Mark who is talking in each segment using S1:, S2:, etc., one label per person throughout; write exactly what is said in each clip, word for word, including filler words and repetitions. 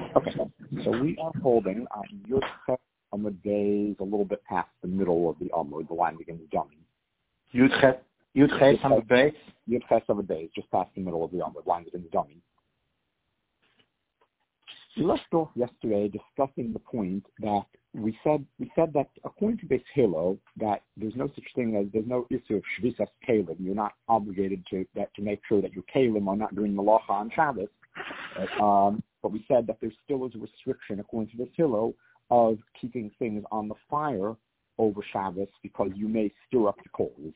S1: Okay, so we are holding on Yud Ches Amud days a little bit past the middle of the Amud, the line begins jumping.
S2: Yud Ches Yud Ches Amud days?
S1: Yud Ches Amud days, just past the middle of the Amud, line begins jumping. We left off yesterday discussing the point that we said we said that according to Beis Hillel that there's no such thing as there's no issue of shvisas kalim. You're not obligated to that to make sure that your kalim are not doing malacha on Shabbos. Um, but we said that there still is a restriction according to Beis Hillel of keeping things on the fire over Shabbos because you may stir up the coals.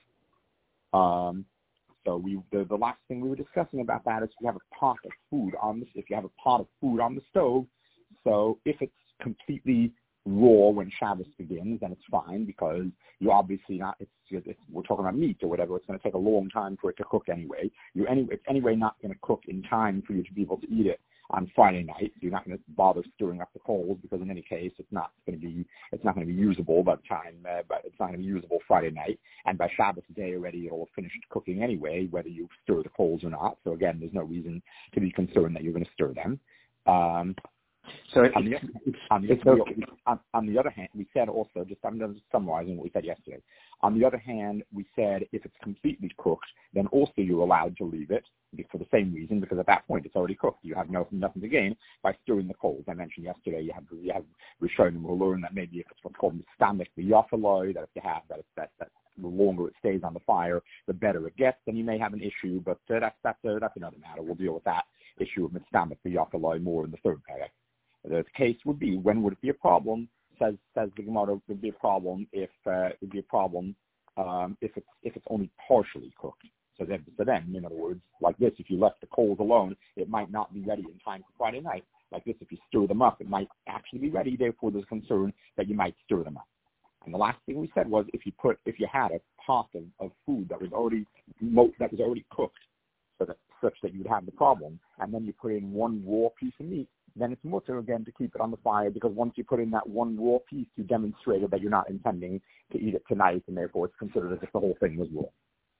S1: Um, So we, the, the last thing we were discussing about that is if you have a pot of food on this, if you have a pot of food on the stove, so if it's completely raw when Shabbos begins, then it's fine because you obviously not, it's, it's we're talking about meat or whatever, it's going to take a long time for it to cook anyway. You anyway, it's anyway not going to cook in time for you to be able to eat it on Friday night. You're not going to bother stirring up the coals because in any case, it's not going to be, it's not going to be usable by the time, uh, but it's not going to be usable Friday night. And by Shabbos day already, it'll have finished cooking anyway, whether you stir the coals or not. So again, there's no reason to be concerned that you're going to stir them. Um,
S2: so
S1: on, the, on, the,
S2: okay.
S1: on, on the other hand, we said also, just I'm just summarizing what we said yesterday. On the other hand, we said if it's completely cooked, then also you're allowed to leave it for the same reason, because at that point it's already cooked. You have no, nothing to gain by stirring the coals. I mentioned yesterday you have you have Rishonim who learn that maybe if it's what's called mistamik b'yafaloi, that if you have that, that that the longer it stays on the fire, the better it gets. Then you may have an issue, but uh, that's that's uh, that's another matter. We'll deal with that issue of mistamik b'yafaloi more in the third paragraph. The case would be when would it be a problem? Says says the Gemara, it would be a problem if uh, it would be a problem um, if it's if it's only partially cooked. So then, so then, in other words, like this, if you left the coals alone, it might not be ready in time for Friday night. Like this, if you stir them up, it might actually be ready. Therefore, there's concern that you might stir them up. And the last thing we said was if you put if you had a pot of, of food that was already that was already cooked, so that such that you would have the problem, and then you put in one raw piece of meat, then it's mutter again to keep it on the fire, because once you put in that one raw piece, you demonstrated that you're not intending to eat it tonight, and therefore it's considered as if the whole thing was raw.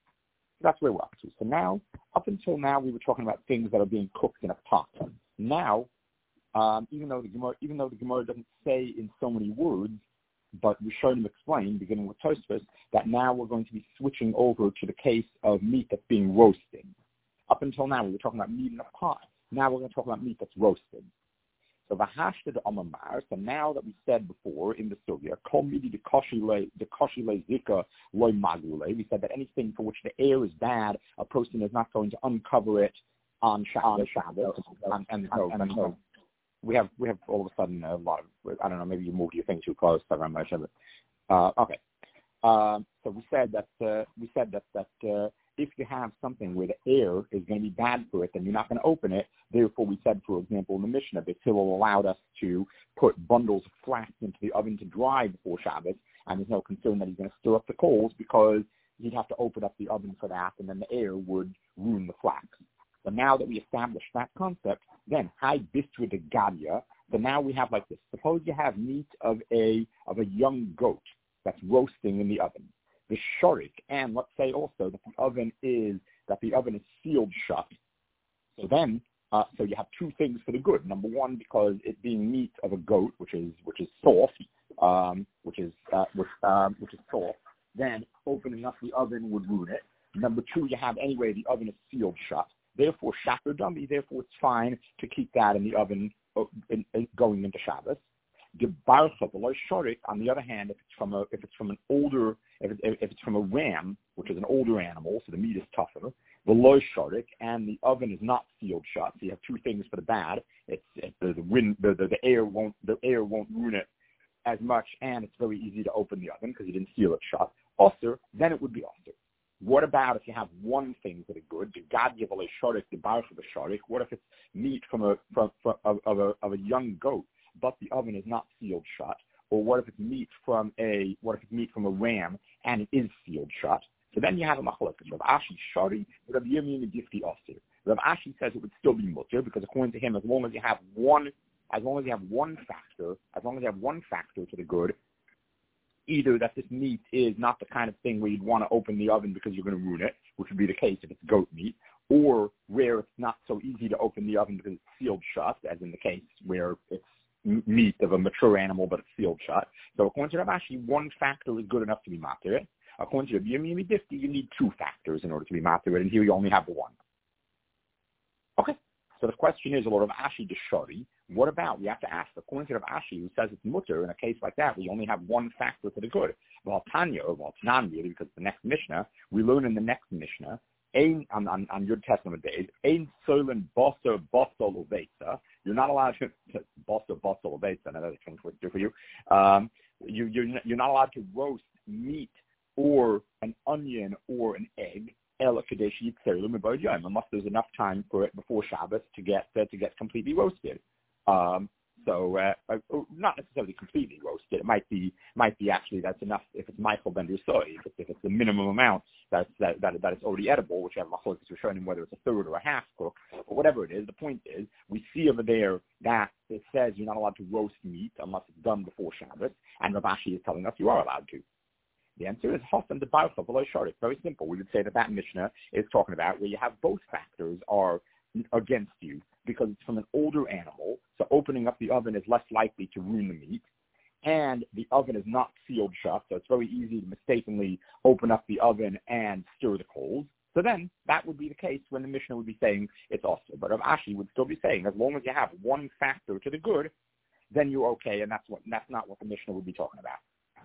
S1: So that's where we're up to. So now, up until now, we were talking about things that are being cooked in a pot. Now, um, even though the Gemara, even though the Gemara doesn't say in so many words, but Rishonim explain, beginning with Tosfos, that now we're going to be switching over to the case of meat that's being roasted. Up until now, we were talking about meat in a pot. Now we're going to talk about meat that's roasted. So v'hashta de amamar. So now that we said before in the sugya, kol midi de koshi le de koshi le zika loy magule. We said that anything for which the air is bad, a person is not going to uncover it on Shabbos. Shabbos. And, and, and, and so we have we have all of a sudden a lot of, I don't know, maybe you moved your thing too close. I don't know. Uh, okay. Um, so we said that uh, we said that that. Uh, If you have something where the air is going to be bad for it, then you're not going to open it. Therefore, we said, for example, in the Mishnah, Beis Hillel allowed us to put bundles of flax into the oven to dry before Shabbos, and there's no concern that he's going to stir up the coals because he'd have to open up the oven for that, and then the air would ruin the flax. But now that we established that concept, then hi bistra de gadia. So now we have like this. Suppose you have meat of a of a young goat that's roasting in the oven. The shorik, and let's say also that the oven is that the oven is sealed shut. So then, uh, so you have two things for the good. Number one, because it being meat of a goat, which is which is soft, um, which is uh, which um, which is soft. Then opening up the oven would ruin it. Number two, you have anyway the oven is sealed shut. Therefore, shaker dummy. Therefore, it's fine to keep that in the oven uh, in, in, going into Shabbos. The barcha, the loy shorik, on the other hand, if it's from a if it's from an older if, it, if it's from a ram, which is an older animal, so the meat is tougher, the loy shorik, and the oven is not sealed shut. So you have two things for the bad. It's, it's the, the wind, the, the the air won't the air won't ruin it as much, and it's very easy to open the oven because you didn't seal it shut. Also, then it would be also. What about if you have one thing for the good, the gadya the loy shorik, the barcha the shorik? What if it's meat from a from, from of, of a of a young goat, but the oven is not sealed shut? Or what if it's meat from a what if it's meat from a ram and it is sealed shut? So then you have a machlokes. Rav Ashi shari, Rav Yirmiyah gifti osir. Rav Ashi says it would still be mutter because according to him, as long as you have one, as long as you have one factor, as long as you have one factor to the good, either that this meat is not the kind of thing where you'd want to open the oven because you're going to ruin it, which would be the case if it's goat meat, or where it's not so easy to open the oven because it's sealed shut, as in the case where m- meat of a mature animal, but it's sealed shut. So according to Rav Ashi, one factor is good enough to be matir it. According to Rabbi Yirmiyah Difti, you need two factors in order to be matir it, and here you only have one. Okay. So the question is, Lord Rav Ashi Deshari, what about, we have to ask, according to Rav Ashi, who says it's mutter, in a case like that, we only have one factor for the good. Well, Tanya, or well, Tanan really, because the next Mishnah, we learn in the next Mishnah, Ein, on, on, on your Testament days, Ein Solen Bosso Bosso Lovetza. You're not allowed to, Bosso Bosso Lovetza, another tongue twister for you. Um, you you're, you're not allowed to roast meat or an onion or an egg, unless there's enough time for it before Shabbos to get uh, to get completely roasted. Um, so uh, uh, not necessarily completely roasted. It might be might be actually that's enough if it's Michael Ben Soy, if it's, if it's the minimum amount that's, that that that it's already edible, which I have machlokes are showing whether it's a third or a half cook, but whatever it is. The point is we see over there that it says you're not allowed to roast meat unless it's done before Shabbos, and Rav Ashi is telling us you are allowed to. The answer is Hosan de Barcha below Sharik. Very simple. We would say that that Mishnah is talking about where you have both factors are against you because it's from an older animal, so opening up the oven is less likely to ruin the meat, and the oven is not sealed shut, so it's very easy to mistakenly open up the oven and stir the coals. So then that would be the case when the Mishnah would be saying it's also. But Rav Ashi would still be saying as long as you have one factor to the good, then you're okay, and that's what that's not what the Mishnah would be talking about.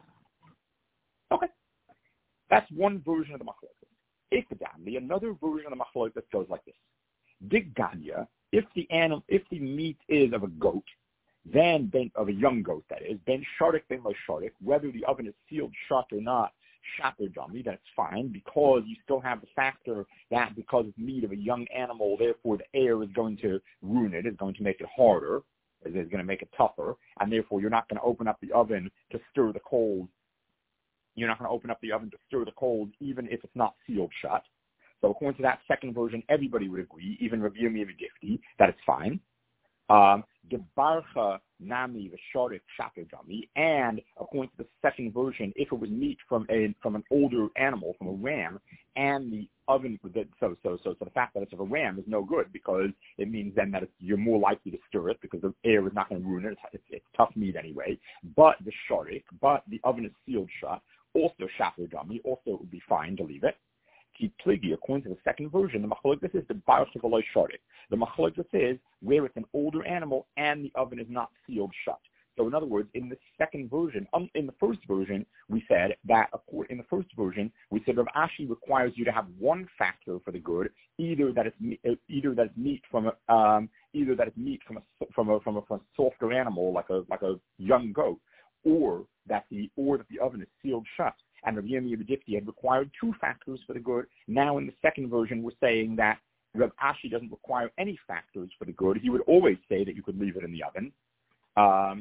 S1: Okay, that's one version of the machlokes. Ikdamli, another version of the machlokes goes like this: Diganya, if the animal, if the meat is of a goat, then ben, of a young goat that is, ben sharik ben lo sharik, whether the oven is sealed shut or not, shaper dummy, that's fine because you still have the factor that because it's meat of a young animal, therefore the air is going to ruin it, is going to make it harder, is going to make it tougher, and therefore you're not going to open up the oven to stir the coals. You're not going to open up the oven to stir the coals, even if it's not sealed shut. So according to that second version, everybody would agree, even Rabbi Yirmiyah Difti, that it's fine. Um, Gebarcha nami v'shorik shakegami, and according to the second version, if it was meat from a from an older animal, from a ram, and the oven, so so so so the fact that it's of a ram is no good because it means then that it's, you're more likely to stir it because the air is not going to ruin it. It's, it's, it's tough meat anyway. But the shorik, but the oven is sealed shut. Also shakegami, also it would be fine to leave it. Pligi, according to the second version, the machlokes is the baruch v'lo shorik. The machlokes is where it's an older animal and the oven is not sealed shut. So in other words, in the second version, um, in the first version, we said that in the first version, we said Rav Ashi requires you to have one factor for the good, either that it's either that it's meat from a um, either that it's meat from a from a from a, from a softer animal like a like a young goat, or that the or that the oven is sealed shut. And Rabbi Yirmiyah Difti had required two factors for the good. Now in the second version, we're saying that Rav Ashi doesn't require any factors for the good. He would always say that you could leave it in the oven. Um,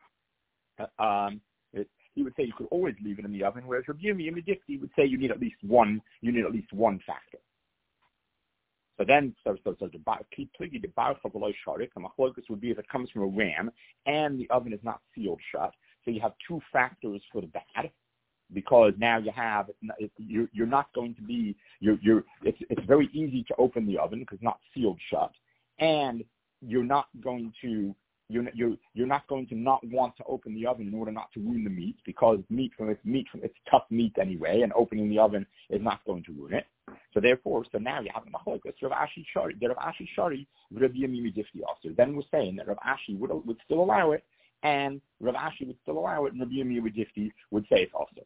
S1: um, it, he would say you could always leave it in the oven, whereas Rabbi Yirmiyah Difti would say you need at least one. You need at least one factor. So then, so so so the pligi the baruch v'lo sharik, the machlokus would be if it comes from a ram and the oven is not sealed shut. So you have two factors for the bad. Because now you have, you're, you're not going to be, you're, you're, it's, it's very easy to open the oven because it's not sealed shut, and you're not going to, you're, you're, you're not going to not want to open the oven in order not to ruin the meat because meat from it's meat from it's tough meat anyway, and opening the oven is not going to ruin it. So therefore, so now you have the machlokes Rav Ashi Shari, the Rav Ashi Shari, Rabbi Yirmiyah Difti also. Then we're saying that Rav Ashi would would still allow it, and Rav Ashi would still allow it, and Rabbi Yirmiyah Difti would say it's also.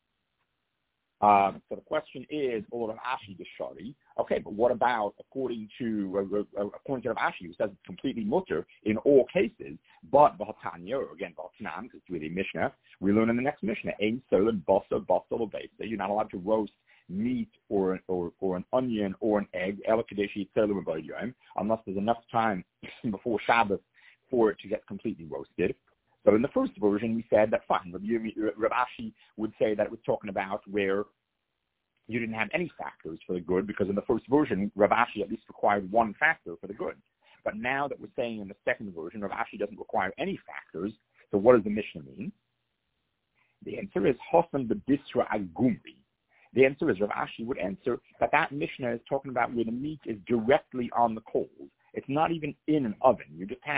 S1: Um, so the question is, or Rav Ashi Deshari. Okay, but what about according to uh, uh, according to Rav Ashi, who says it's completely mutter in all cases, but B'Hatanya, or again B'Hatanan, because it's really Mishnah, we learn in the next Mishnah, Ein Solen Basa Basa L'Beitza. You're not allowed to roast meat or or or an onion or an egg, unless there's enough time before Shabbos for it to get completely roasted. So in the first version, we said that fine. Rav Ashi would say that it was talking about where you didn't have any factors for the good, because in the first version, Rav Ashi at least required one factor for the good. But now that we're saying in the second version, Rav Ashi doesn't require any factors, so what does the Mishnah mean? The answer is Hosan B'Disra Agumri. The answer is Rav Ashi would answer that that Mishnah is talking about where the meat is directly on the coals. It's not even in an oven. You just have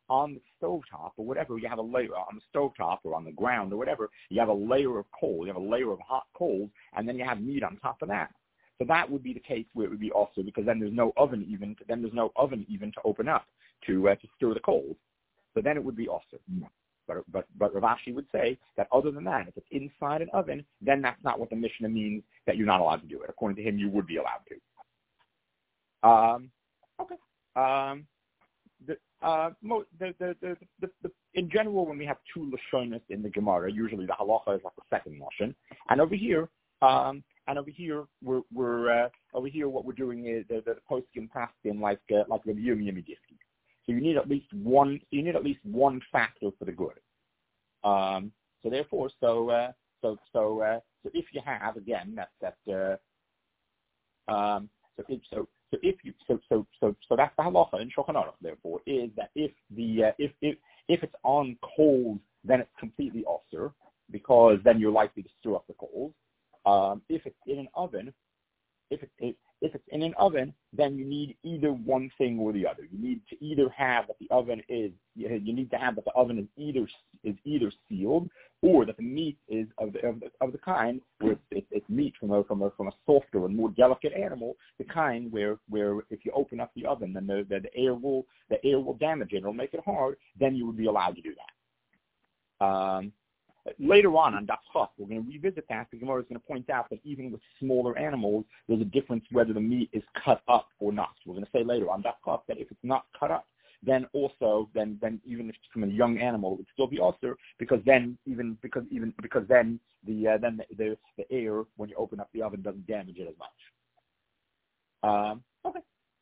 S1: on the stovetop or whatever, you have a layer on the stovetop or on the ground or whatever, you have a layer of coal, you have a layer of hot coals, and then you have meat on top of that. So that would be the case where it would be also, because then there's no oven even, to, then there's no oven even to open up to uh, to stir the coals. So then it would be also. But but but Rav Ashi would say that other than that, if it's inside an oven, then that's not what the Mishnah means that you're not allowed to do it. According to him, you would be allowed to. Um, okay. Um, the, uh, mo- the, the, the, the, the, in general, when we have two lashonos in the Gemara, usually the halacha is like the second lashon, and over here, um, and over here, we're we're uh, over here. What we're doing is the the poskim paskin like uh, like the Yom Yomidifki. So you need at least one. So you need at least one factor for the good. Um, so therefore, so uh, so so uh, so if you have again that that uh, um, so if, so so if you so so so so that's the halacha in Shulchan Aruch. Therefore, is that if the uh, if if if it's on coals, then it's completely osur, because then you're likely to stir up the coals. Um, if it's in an oven, if it, if if it's in an oven, then you need either one thing or the other. You need to either have that the oven is you need to have that the oven is either is either sealed, or that the meat is of the of the, of the kind where it's, it's, it's meat from a from a from a softer and more delicate animal, the kind where where if you open up the oven, then the the, the air will the air will damage it, it'll make it hard. Then you would be allowed to do that. Um, Later on, on Daf Chaf, we're going to revisit that. The Gemara is going to point out that even with smaller animals, there's a difference whether the meat is cut up or not. We're going to say later on Daf Chaf that if it's not cut up, then also, then then even if it's from a young animal, it would still be osur, because then even because even because then the uh, then the, the the air when you open up the oven doesn't damage it as much. Um, okay,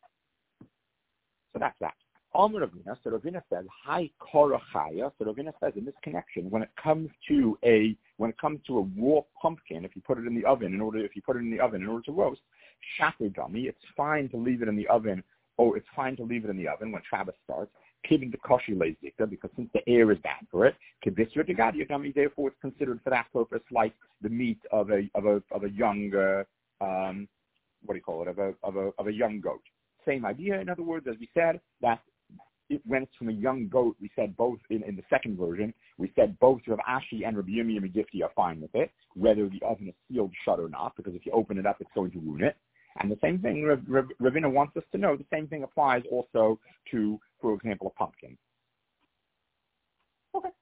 S1: so that's that. Amar Ravina, so Ravina says, "Hi korachaya." So Ravina says, in this connection, when it comes to a when it comes to a raw pumpkin, if you put it in the oven in order if you put it in the oven in order to roast, shatter dummy, it's fine to leave it in the oven. Oh, it's fine to leave it in the oven when Shabbos starts. Kibin the koshi lezikta, because since the air is bad for it, kibisra degadia dummy. Therefore, it's considered for that purpose like the meat of a of a of a young uh, um, what do you call it of a of a of a young goat. Same idea. In other words, as we said, that it went from a young goat. We said both in, in the second version. We said both Rav Ashi and Rabbi Yirmiyah Megifti are fine with it, whether the oven is sealed shut or not, because if you open it up, it's going to ruin it. And the same thing, Rav, Rav, Ravina wants us to know, the same thing applies also to, for example, a pumpkin. Okay.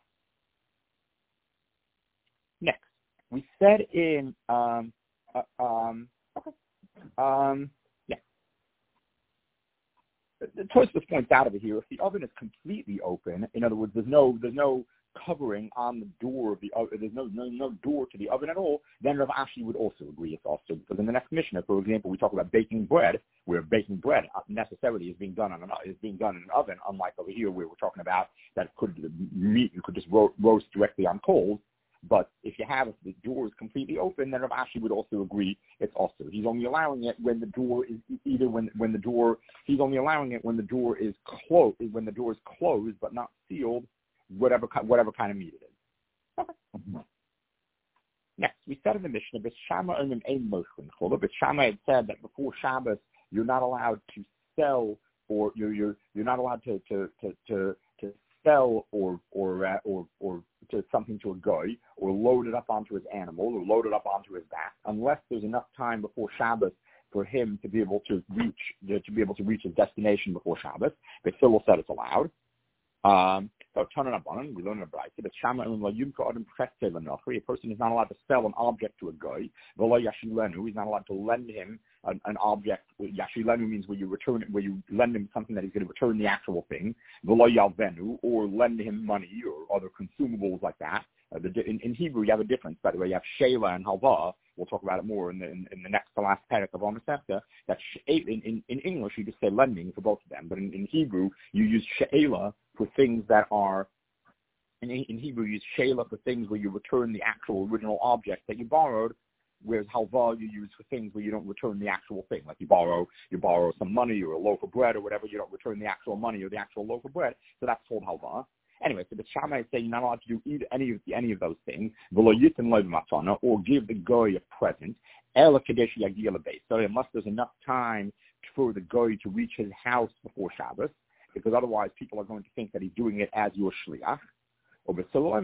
S1: Next, we said in um, uh, um, okay. Um, The Tosfos points out over here, if the oven is completely open, in other words, there's no there's no covering on the door of the oven, there's no, no no door to the oven at all, then Rav Ashi would also agree it's also, because in the next Mishnah, for example, we talk about baking bread, where baking bread necessarily is being done on an is being done in an oven, unlike over here where we're talking about that it could meat you could just ro- roast directly on coals. But if you have if the door is completely open, then Rav Ashi would also agree it's also. He's only allowing it when the door is either when when the door he's only allowing it when the door is closed when the door is closed but not sealed, whatever whatever kind of meat it is. Okay. Mm-hmm. Next, we said in the Mishnah, B'Shama Ermim Ein Moshkin Chola. B'Shama had said that before Shabbos you're not allowed to sell or you're you're you're not allowed to to to to, to sell or or uh, or or to something to a guy, or load it up onto his animal, or load it up onto his back, unless there's enough time before Shabbos for him to be able to reach to be able to reach his destination before Shabbos. But Phil said it's allowed. Um, so Tanabanan, we learn in the Brayta, but Shama and Layumka Adam Preste Lanachri, a person is not allowed to sell an object to a guy. V'lo Yashilenu, he's not allowed to lend him an, an object. Yashilenu means where you return it, where you lend him something that he's going to return the actual thing. V'lo Yalvenu, or lend him money or other consumables like that. Uh, the, in, in Hebrew, you have a difference, by the way. You have Sheila and Halva. We'll talk about it more in the, in, in the next to last parak of Omasefta. That in, in, in English, you just say lending for both of them. But in, in Hebrew, you use Sheila for things that are, in, in Hebrew, you use Sheila for things where you return the actual original object that you borrowed, whereas Halva you use for things where you don't return the actual thing. Like you borrow you borrow some money or a loaf of bread or whatever, you don't return the actual money or the actual loaf of bread. So that's called Halva. Anyway, so the Shammai is saying you're not allowed to do either, any of the, any of those things, or give the guy a present, so unless there's enough time for the guy to reach his house before Shabbos, because otherwise people are going to think that he's doing it as your shliach. Or Basil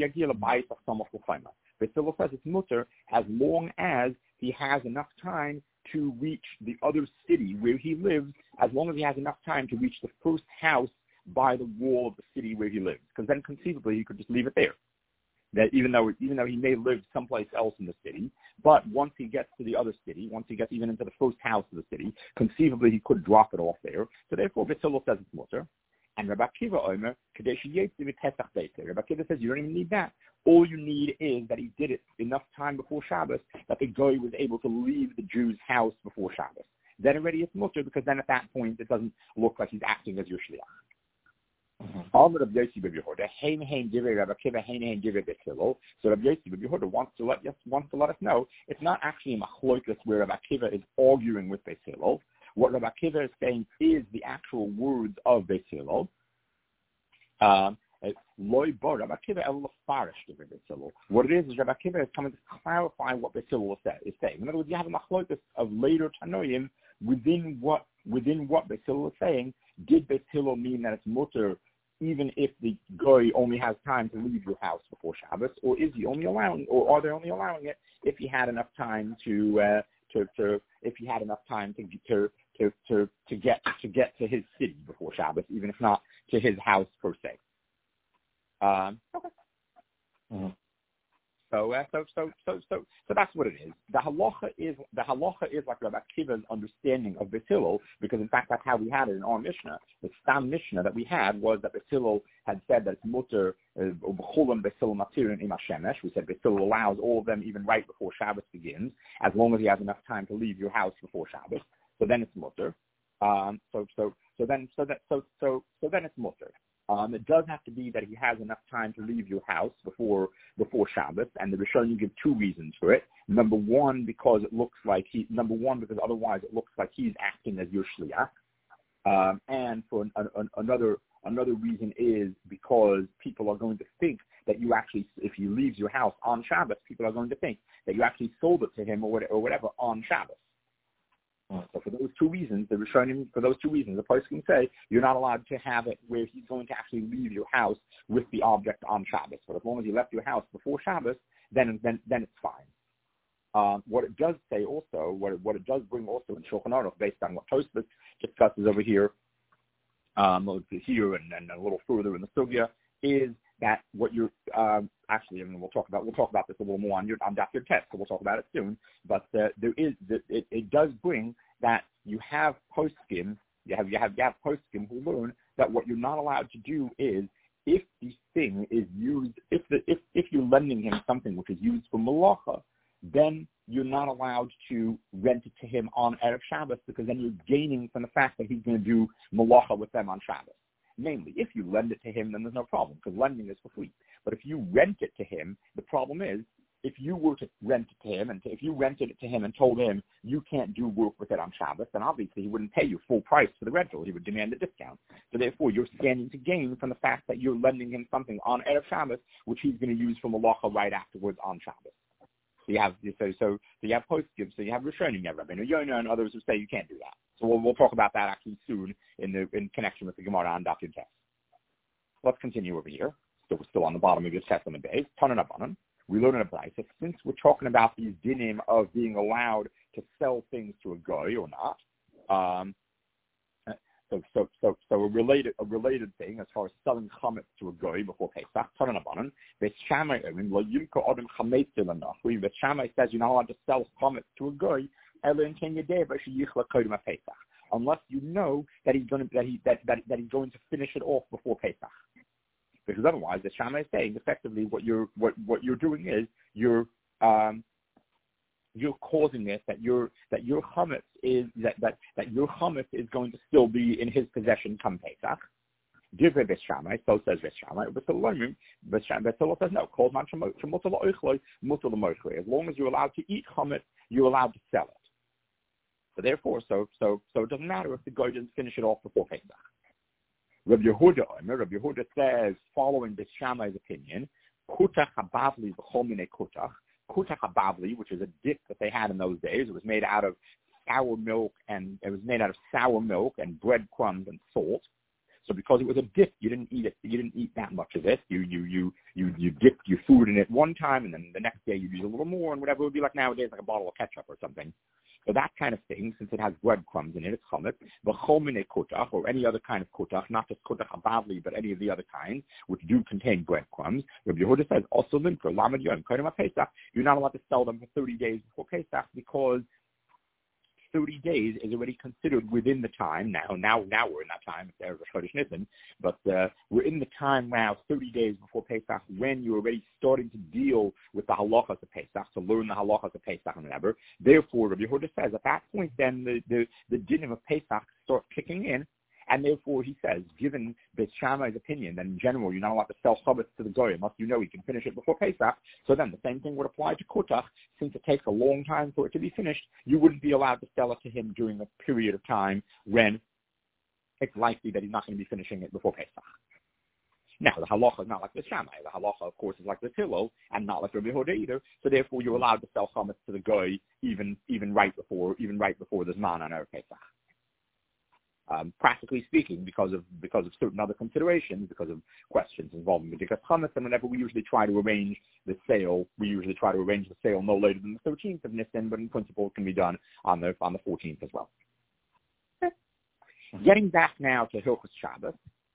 S1: says it's mutter as long as he has enough time to reach the other city where he lives, as long as he has enough time to reach the first house by the wall of the city where he lives, because then conceivably he could just leave it there. That even though even though he may live someplace else in the city, but once he gets to the other city, once he gets even into the first house of the city, conceivably he could drop it off there. So therefore, Basil says it's mutter. And Rabbi Akiva Omer, Rabbi Akiva says you don't even need that. All you need is that he did it enough time before Shabbos that the guy was able to leave the Jew's house before Shabbos. Then already it's mutter, because then at that point it doesn't look like he's acting as your shliach. So Rabbi Yossi ben Yehuda wants to let wants to let us know it's not actually a machlokas where Rabbi Akiva is arguing with Beis Hillel. What Rabbi Akiva is saying is the actual words of Beis Hillel. Um, what it is is Rabbi Akiva is coming to clarify what Beis Hillel is saying. In other words, you have a machlokas of later Tanoim within what within what Beis Hillel is saying. Did Beis Hillel mean that it's mutter even if the guy only has time to leave your house before Shabbos, or is he only allowing, or are they only allowing it if he had enough time to uh, to to if he had enough time to to to to to get to get to his city before Shabbos, even if not to his house per se. Um, okay. Mm-hmm. So, uh, so, so, so, so, so that's what it is. The halacha is the halacha is like Rabbi Akiva's understanding of Beis Hillel, because in fact that's how we had it in our Mishnah. The Stam Mishnah that we had was that Beis Hillel had said that it's mutter b'chulam Beis Hillel matirin im hashemesh. We said Beis Hillel allows all of them even right before Shabbos begins, as long as he has enough time to leave your house before Shabbos. So then it's mutter. Um, so, so, so then, so that, so, so, so then it's mutter. Um, it does have to be that he has enough time to leave your house before before Shabbos, and the Rishonim give two reasons for it. Number one, because it looks like he. Number one, because otherwise it looks like he's acting as your shliach. Um, and for an, an, another another reason is because people are going to think that you actually, if he leaves your house on Shabbos, people are going to think that you actually sold it to him or whatever, or whatever on Shabbos. So for those two reasons, the Rishonim, for those two reasons, the person can say you're not allowed to have it where he's going to actually leave your house with the object on Shabbos. But as long as he left your house before Shabbos, then then then it's fine. Um, what it does say also, what it, what it does bring also in Shulchan Aruch, based on what Tosfos discusses over here, um, here and, and a little further in the Sugya, is that what you're um, actually, I mean, we'll talk about we'll talk about this a little more on your on Daf Yud Tes, so we'll talk about it soon. But uh, there is it, it does bring that you have poskim, you have you have you have poskim who learn that what you're not allowed to do is if the thing is used, if the if if you're lending him something which is used for malacha, then you're not allowed to rent it to him on Erev Shabbos, because then you're gaining from the fact that he's going to do malacha with them on Shabbos. Namely, if you lend it to him, then there's no problem, because lending is for free. But if you rent it to him, the problem is, if you were to rent it to him, and to, if you rented it to him and told him you can't do work with it on Shabbos, then obviously he wouldn't pay you full price for the rental. He would demand a discount. So therefore, you're standing to gain from the fact that you're lending him something on Erev Shabbos, which he's going to use for malacha right afterwards on Shabbos. So you have so so, so you have poskim, so you have Rishonim, you have Rabbeinu Yonah, and others who say you can't do that. So we'll, we'll talk about that actually soon in the in connection with the Gemara on Daf Yud Tes. Let's continue over here. So we're still on the bottom of your Testament base. Tanan Abanan. We learn in a Brayta, since we're talking about these dinim of being allowed to sell things to a guy or not. Um, so so so so a related a related thing as far as selling chametz to a guy before Pesach. Tanan Abanan. Beis Shammai Orim lo yimko adam chametz ilanach. Beis Shammai says you're not allowed to sell chametz to a guy unless you know that he's going to that he that, that, that he's going to finish it off before Pesach. Because otherwise, the Shammai is saying effectively what you're what, what you're doing is you're um, you're causing it that your that your chametz is that, that that your chametz is going to still be in his possession come Pesach. Divrei Beis Shammai, so says Beis Shammai. But Beis Shammai says no. Called man shemutar la'oichloi, mutar l'moichloi. As long as you're allowed to eat chametz, you're allowed to sell it. So therefore, so so so it doesn't matter if the guy doesn't finish it off before Pesach. Rabbi Yehuda, Rabbi Yehuda says, following Beis Shammai's opinion, kutach habavli v'chol minei kutach. Kutach habavli, which is a dip that they had in those days, it was made out of sour milk and it was made out of sour milk and breadcrumbs and salt. So because it was a dip, you didn't eat it. You didn't eat that much of it. You you you you you dipped your food in it one time, and then the next day you use a little more, and whatever it would be like nowadays, like a bottle of ketchup or something. So that kind of thing, since it has breadcrumbs in it, it's chametz. V'chomine kotach, or any other kind of kotach, not just kotach abavli, but any of the other kinds, which do contain breadcrumbs. Rabbi Yehuda says also limker lamed yom kodim Pesach. You're not allowed to sell them for thirty days before Pesach because thirty days is already considered within the time now. Now, now we're in that time. There's a Chodesh Nisan, but uh, we're in the time now, thirty days before Pesach, when you're already starting to deal with the halachas of Pesach, to learn the halachas of Pesach and whatever. Therefore, Rabbi Yehuda says at that point, then the the, the dinim of Pesach start kicking in. And therefore, he says, given Beit Shammai's opinion, that in general you're not allowed to sell chametz to the goy unless you know he can finish it before Pesach. So then the same thing would apply to kotach. Since it takes a long time for it to be finished, you wouldn't be allowed to sell it to him during a period of time when it's likely that he's not going to be finishing it before Pesach. Now, the halacha is not like the Shammai. The halacha, of course, is like the Hillel and not like Rabbi Yehuda either. So therefore, you're allowed to sell chametz to the goy even even right before even right before the Zman on Erev Pesach. Um, practically speaking, because of because of certain other considerations, because of questions involving B'dikas Chametz, and whenever we usually try to arrange the sale, we usually try to arrange the sale no later than the thirteenth of Nisan, but in principle it can be done on the on the fourteenth as well. Okay. Getting back now to Hilchos Shabbos,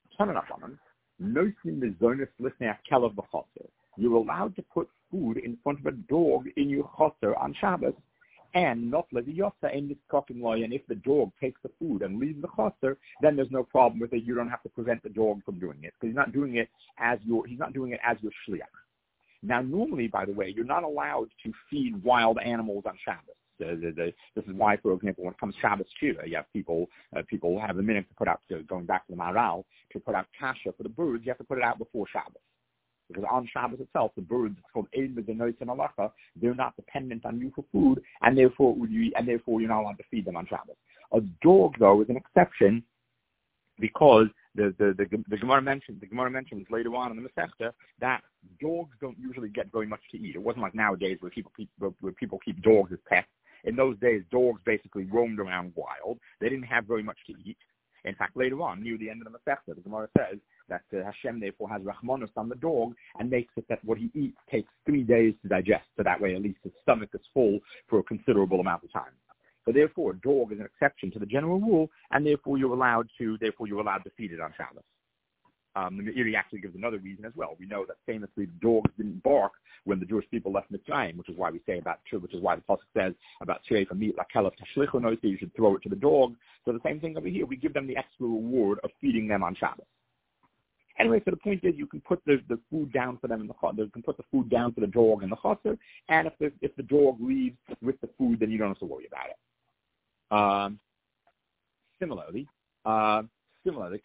S1: you're allowed to put food in front of a dog in your choser on Shabbos. And not leviyotza in this cooking law. And if the dog takes the food and leaves the choser, then there's no problem with it. You don't have to prevent the dog from doing it because he's not doing it as your he's not doing it as your shliach. Now, normally, by the way, you're not allowed to feed wild animals on Shabbos. The, the, the, this is why, for example, when it comes to Shabbos Shira, you have people uh, people have a minute to put out, to, going back to the Maharal, to put out kasha for the birds. You have to put it out before Shabbos. Because on Shabbos itself, the birds, it's called Ein B'Zenois and Alacha, they're not dependent on you for food, and therefore you, and therefore you're not allowed to feed them on Shabbos. A dog, though, is an exception because the the the, the Gemara mentions the Gemara mentions later on in the Masechta that dogs don't usually get very much to eat. It wasn't like nowadays where people keep where people keep dogs as pets. In those days, dogs basically roamed around wild. They didn't have very much to eat. In fact, later on, near the end of the Masechta, the Gemara says that uh, Hashem therefore has Rachmanos on the dog and makes it that what he eats takes three days to digest, so that way at least his stomach is full for a considerable amount of time. So therefore, a dog is an exception to the general rule, and therefore you're allowed to therefore you're allowed to feed it on Shabbos. Um, the Meiri actually gives another reason as well. We know that famously dogs didn't bark when the Jewish people left Mitzrayim, which is why we say about, which is why the pasuk says about Sherefa meat like Kalef Tashlichu, you should throw it to the dog. So the same thing over here. We give them the extra reward of feeding them on Shabbos. Anyway, so the point is, you can put the, the food down for them in the you can put the food down for the dog in the choser, and if the if the dog leaves with the food, then you don't have to worry about it. Um, similarly. Uh, Similarly,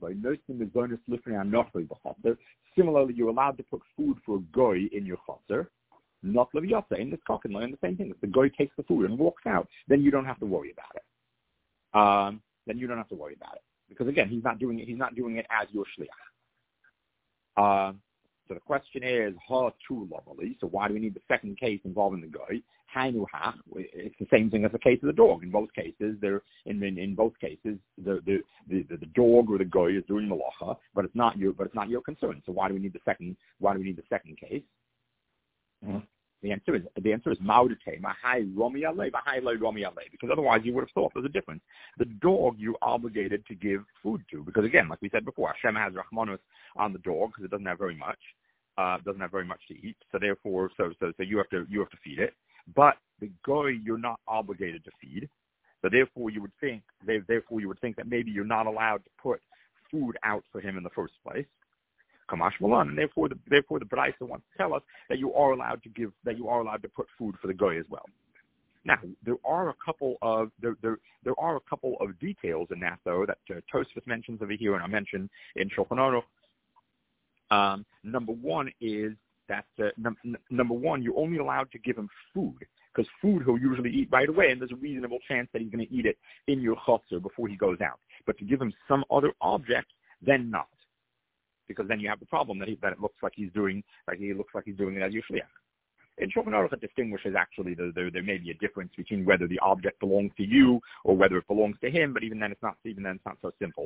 S1: similarly, you're allowed to put food for a goy in your choser, not leviyotza, in this cooking line, the same thing. If the goy takes the food and walks out, then you don't have to worry about it. Um, then you don't have to worry about it. Because again, he's not doing it, he's not doing it as your shliach. Uh, so the question is, ha tu lovely. So why do we need the second case involving the goy? Hainu hach. It's the same thing as the case of the dog. In both cases, they're in, in in both cases the the, the the dog or the goy is doing malacha, but it's not your but it's not your concern. So why do we need the second? Why do we need the second case? Mm-hmm. The answer is the answer is maudete mahai romi ale mahai lo romi ale, because otherwise you would have thought there's a difference. The dog you're obligated to give food to, because again, like we said before, Hashem has rachmanos on the dog because it doesn't have very much, uh, doesn't have very much to eat. So therefore, so so so you have to you have to feed it. But the goy you're not obligated to feed. So therefore, you would think therefore you would think that maybe you're not allowed to put food out for him in the first place. Kamash Malan, and therefore the therefore the Braisa wants to tell us that you are allowed to give that you are allowed to put food for the goy as well. Now there are a couple of there there, there are a couple of details in that though that uh, Tosfos mentions over here and I mentioned in Shulchan Aruch. Um, number one is that uh, num- n- number one you're only allowed to give him food because food he'll usually eat right away, and there's a reasonable chance that he's going to eat it in your chutzner before he goes out. But to give him some other object, then not. Because then you have the problem that he, that it looks like he's doing, like he looks like he's doing it as your shliach. In Shulchan Aruch, it distinguishes actually the, the, there may be a difference between whether the object belongs to you or whether it belongs to him. But even then, it's not even then it's not so simple.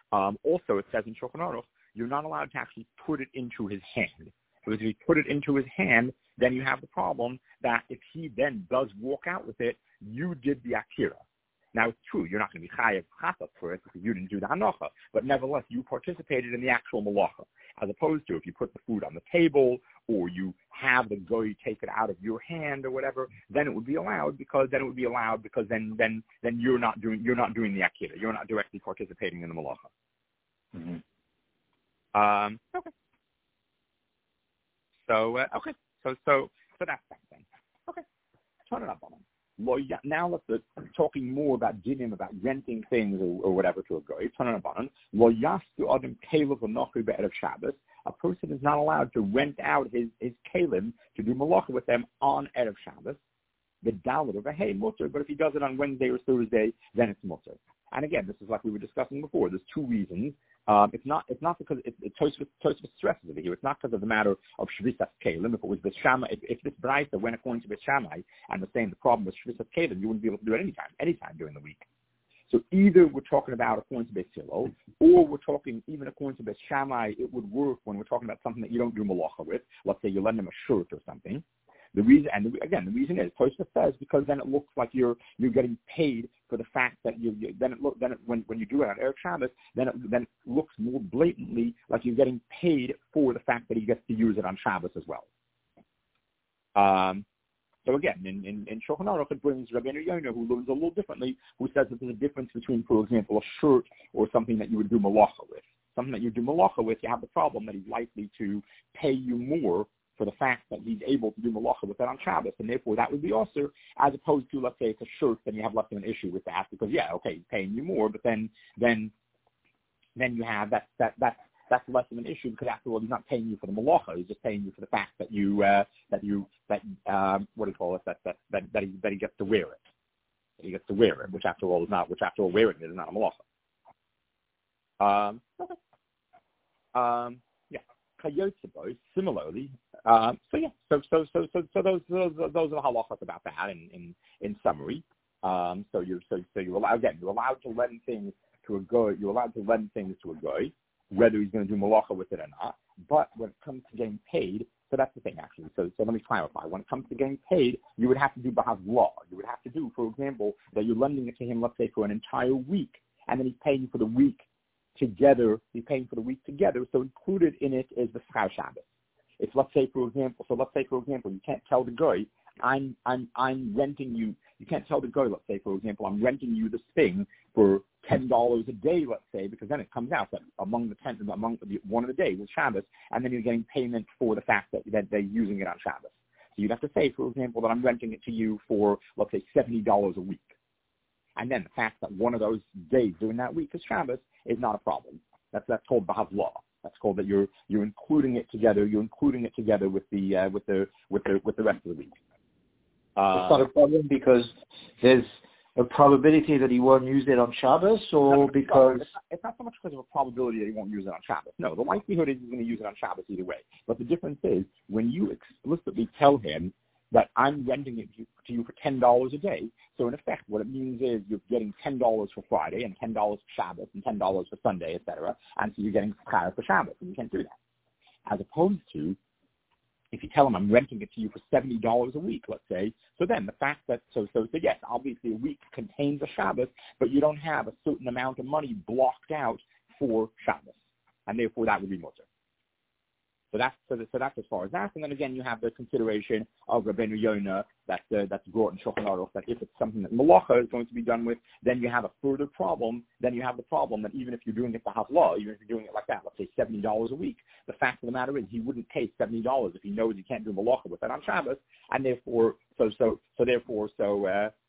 S1: Um, also, it says in Shulchan Aruch, you're not allowed to actually put it into his hand. Because if you put it into his hand, then you have the problem that if he then does walk out with it, you did the akira. Now, it's true, you're not going to be chayav chatas for it because you didn't do the hanacha, but nevertheless, you participated in the actual malacha, as opposed to if you put the food on the table or you have the goy take it out of your hand or whatever, then it would be allowed because then it would be allowed because then then then you're not doing you're not doing the akira, you're not directly participating in the malacha. Mm-hmm. Um, okay. So uh, okay, so so so that's that then. Okay, turn it up on him. Now let's uh, talking more about dinim, about renting things or, or whatever to a goy. Turn it up on him. Lo yastu adam kelev v'nochi be'erev Shabbos. A person is not allowed to rent out his his kelim to do malacha with them on erev Shabbos. The dalit of a hey mutter, but if he does it on Wednesday or Thursday, then it's mutter. And again, this is like we were discussing before. There's two reasons. Um, it's not. It's not because it, it Tosfos stresses it here. It's not because of the matter of shvisas kelim. If it was the Shammai, if, if this brayta went according to the Shammai and was saying the problem was shvisas kelim, you wouldn't be able to do it anytime, anytime during the week. So either we're talking about according to Beis Hillel, or we're talking even according to Beis Shammai, it would work when we're talking about something that you don't do malacha with. Let's say you lend them a shirt or something. The reason, and the, again, the reason is Tosfos says because then it looks like you're you're getting paid for the fact that you, you then it look then it, when when you do it on erev Shabbos, then it then it looks more blatantly like you're getting paid for the fact that he gets to use it on Shabbos as well. Um, so again, in in, in Shulchan Aruch it brings Rabbeinu Yonah, who learns a little differently, who says that there's a difference between, for example, a shirt or something that you would do malacha with. Something that you do malacha with, you have the problem that he's likely to pay you more for the fact that he's able to do malacha with that on Shabbos, and therefore that would be also, as opposed to, let's say, it's a shirt, then you have less of an issue with that, because yeah, okay, he's paying you more, but then then then you have that that that that's less of an issue because after all, he's not paying you for the malacha, he's just paying you for the fact that you uh, that you that um, what do you call it that that that that he that he gets to wear it, that he gets to wear it, which after all is not which after all wearing it is not a malacha. Um, okay. Um, yeah. Similarly, uh, so yeah, so so so so so those those those are the halachas about that in in, in summary. Um, so you're so so you're allowed again you're allowed to lend things to a goy. You're allowed to lend things to a goy, whether he's going to do malacha with it or not. But when it comes to getting paid, so that's the thing actually. So so let me clarify. When it comes to getting paid, you would have to do b'havla. You would have to do, for example, that you're lending it to him, let's say for an entire week, and then he's paying you for the week together, he's paying for the week together, so included in it is the Schar Shabbos. If let's say for example, so let's say for example, you can't tell the guy, I'm I'm I'm renting you. You can't tell the guy, let's say for example, I'm renting you this thing for ten dollars a day, let's say, because then it comes out that among the ten, among the, one of the days is Shabbos, and then you're getting payment for the fact that, that they're using it on Shabbos. So you'd have to say, for example, that I'm renting it to you for let's say seventy dollars a week. And then the fact that one of those days during that week is Shabbos is not a problem. That's that's called b'havla. That's called that you're you're including it together. You're including it together with the uh, with the with the with the rest of the week. Uh,
S2: it's not a problem because there's a probability that he won't use it on Shabbos, or because
S1: it's not, it's not so much because of a probability that he won't use it on Shabbos. No, the likelihood is he's going to use it on Shabbos either way. But the difference is when you explicitly tell him that I'm renting it to you for ten dollars a day. So in effect, what it means is you're getting ten dollars for Friday and ten dollars for Shabbos and ten dollars for Sunday, et cetera. And so you're getting schar for Shabbos, and you can't do that. As opposed to, if you tell them I'm renting it to you for seventy dollars a week, let's say, so then the fact that, so, so, so yes, obviously a week contains a Shabbos, but you don't have a certain amount of money blocked out for Shabbos. And therefore that would be mutter. So that's so, so that's as far as that, and then again you have the consideration of Rabbeinu Yonah that uh, that's brought in Shulchan Aruch that if it's something that malacha is going to be done with, then you have a further problem. Then you have the problem that even if you're doing it for havla, even if you're doing it like that, let's say seventy dollars a week, the fact of the matter is he wouldn't pay seventy dollars if he knows he can't do malacha with that on Shabbos, and therefore so so so therefore so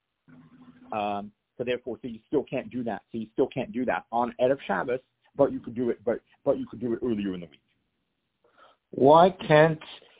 S1: uh, um, so therefore so you still can't do that. So you still can't do that on Erev Shabbos, but you could do it but but you could do it earlier in the week.
S2: Why can't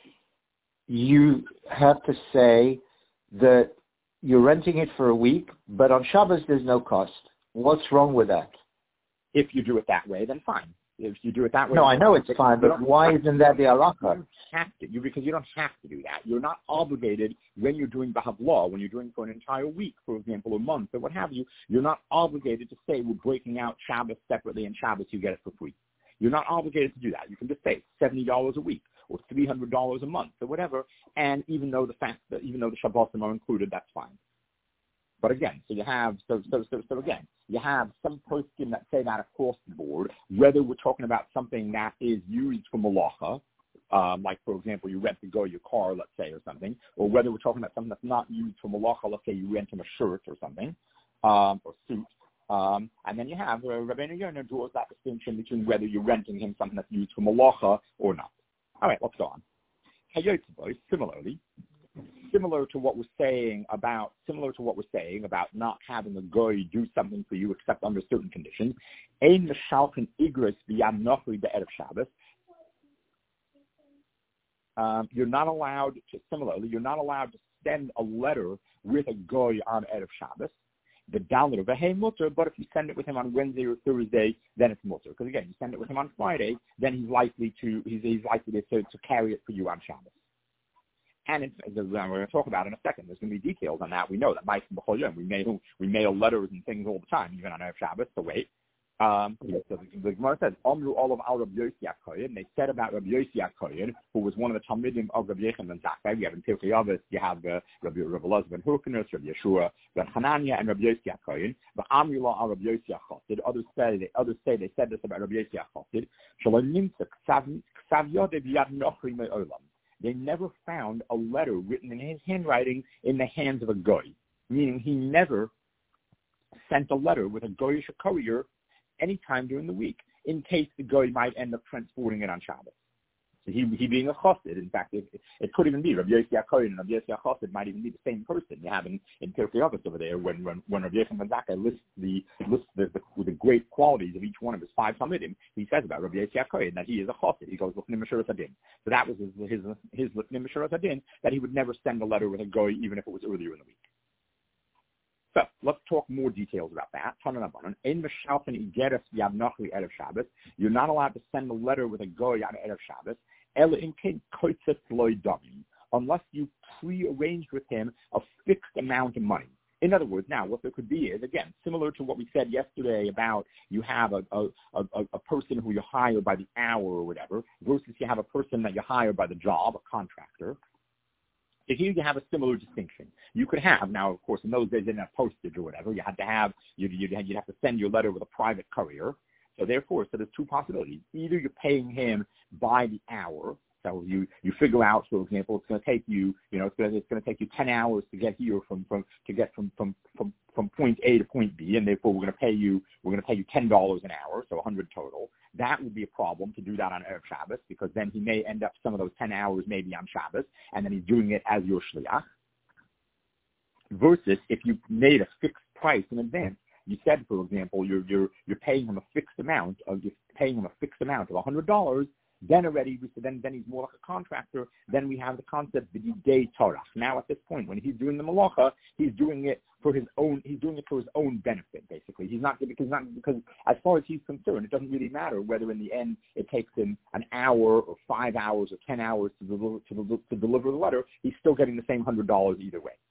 S2: you have to say that you're renting it for a week, but on Shabbos there's no cost? What's wrong with that?
S1: If you do it that way, then fine. If you do it that way,
S2: no, I know it's fine, but why isn't that the halacha?
S1: You don't have to, you, because you don't have to do that. You're not obligated when you're doing Bahavlah, when you're doing for an entire week, for example, a month, or what have you. You're not obligated to say we're breaking out Shabbos separately, and Shabbos you get it for free. You're not obligated to do that. You can just say seventy dollars a week or three hundred dollars a month or whatever. And even though the fact that even though the Shabbosim are included, that's fine. But again, so you have, so, so, so, so again, you have some poskim that say that across the board, whether we're talking about something that is used for malacha, um, like, for example, you rent to go your car, let's say, or something, or whether we're talking about something that's not used for malacha, let's say you rent him a shirt or something, um, or suit. Um, and then you have, uh, Rabbeinu Yonah draws that distinction between whether you're renting him something that's used for malacha or not. All right, let's go on. Hayotavoy, similarly, Similar to what we're saying about, similar to what we're saying about not having a goy do something for you except under certain conditions. Ein meshalchen igros b'yam nochri be'erev Shabbos. Um, you're not allowed to, similarly, you're not allowed to send a letter with a goy on erev Shabbos. The download of a hey mutter, but if you send it with him on Wednesday or Thursday, then it's mutter. Because again, you send it with him on Friday, then he's likely to he's, he's likely to, to carry it for you on Shabbos. And in, we're going to talk about in a second. There's going to be details on that. We know that we mail we mail letters and things all the time, even on Erev Shabbos. So wait. Um, so the, the Gemara says, Amru all of al Rabbi Yossi HaKohen. They said about Rabbi Yossi HaKohen, who was one of the Talmidim of Rabbi Yechon ben Zakkai. You have in Pirkei Avos, you have uh, Rabbi Rabbi Elazar ben Hurkanus, Rabbi Yeshua ben Hanania, and Rabbi Yossi HaKohen. But Amru lo al Rabbi Yossi HaChassid. Others say they others say they said this about Rabbi Yossi HaChassid. Shalom nimtza ksav yodeh b'yad nochri me'olam. They never found a letter written in his handwriting in the hands of a goy, meaning he never sent a letter with a goyish courier any time during the week, in case the goy might end up transporting it on Shabbos. So he, he being a chassid, in fact, it, it could even be Rabbi Yossi HaKohen and Rabbi Yossi HaChassid might even be the same person. You have in, in Pirkei Avos over there when when, when Rabbi Yechon ben Zakkai lists the lists the, the, the great qualities of each one of his five Talmidim. He says about Rabbi Yossi HaKohen that he is a chassid. He goes l'fnei Meshuras Hadin. So that was his his his l'fnei Meshuras Hadin, that he would never send a letter with a goy even if it was earlier in the week. So let's talk more details about that. You're not allowed to send a letter with a goy on Erev Shabbos, unless you pre-arranged with him a fixed amount of money. In other words, now what there could be is, again, similar to what we said yesterday about you have a, a, a, a person who you hire by the hour or whatever, versus you have a person that you hire by the job, a contractor. So here you have a similar distinction. You could have, now of course in those days they didn't have postage or whatever, you had to have, you'd, you'd, you'd have to send your letter with a private courier. So therefore, so there's two possibilities. Either you're paying him by the hour, so you, you figure out, for example, it's going to take you, you know, it's going to, it's going to take you ten hours to get here from, from to get from, from, from, from point A to point B, and therefore we're going to pay you, we're going to pay you ten dollars an hour, so one hundred total. That would be a problem to do that on Erev Shabbos, because then he may end up some of those ten hours maybe on Shabbos, and then he's doing it as your shliach. Versus if you made a fixed price in advance, you said, for example, you're you're you're paying him a fixed amount of you're paying him a fixed amount of one hundred dollars. Then already, then then he's more like a contractor. Then we have the concept b'didei Torah. Now at this point, when he's doing the malacha, he's doing it for his own. He's doing it for his own benefit, basically. He's not because not because as far as he's concerned, it doesn't really matter whether in the end it takes him an hour or five hours or ten hours to deliver to, deliver, to deliver the letter. He's still getting the same hundred dollars either way.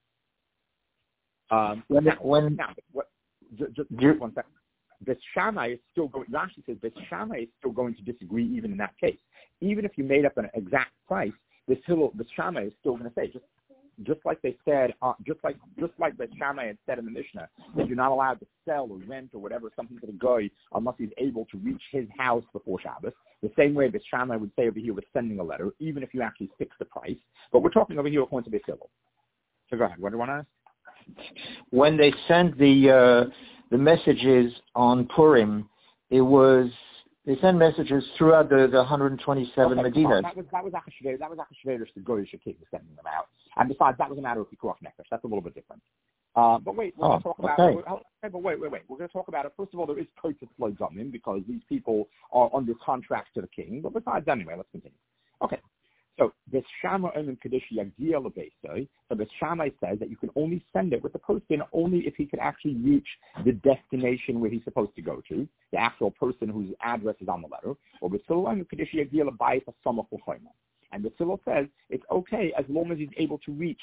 S1: Um,
S2: when
S1: now,
S2: when
S1: now, what, just, just, just one second. Beth Shammai is still going. Rashi says Beth Shammai is still going to disagree even in that case. Even if you made up an exact price, this Hillel, Beth Shammai is still going to say just, just like they said, uh, just like just like Beth Shammai had said in the Mishnah that you're not allowed to sell or rent or whatever something to the goy unless he's able to reach his house before Shabbos. The same way Beth Shammai would say over here with sending a letter, even if you actually fix the price. But we're talking over here according to Beth Hillel. So go ahead. What do you want to ask?
S2: When they sent the uh, the messages on Purim, it was they sent messages throughout the, the one hundred twenty-seven
S1: okay,
S2: Medinas.
S1: That was that was Achashverosh. That was Achashverosh. The Goyish kid was sending them out, and besides, that was a matter of Pikuach Nefesh. That's a little bit different. Uh, but wait, we're
S2: oh,
S1: going to talk about.
S2: Okay.
S1: Okay, but wait, wait, wait. We're going to talk about it. First of all, there is Kotzes Lo Domim because these people are under contract to the king. But besides, anyway, let's continue. Okay. So the Shammai and Kadeshi Yagdia Lebesai, so the Shammai says that you can only send it with the person only if he can actually reach the destination where he's supposed to go to, the actual person whose address is on the letter. Or B'tzilo and Kadeshi Yagdia Lebayis HaSamach L'Choyma. And B'tzilo says it's okay as long as he's able to reach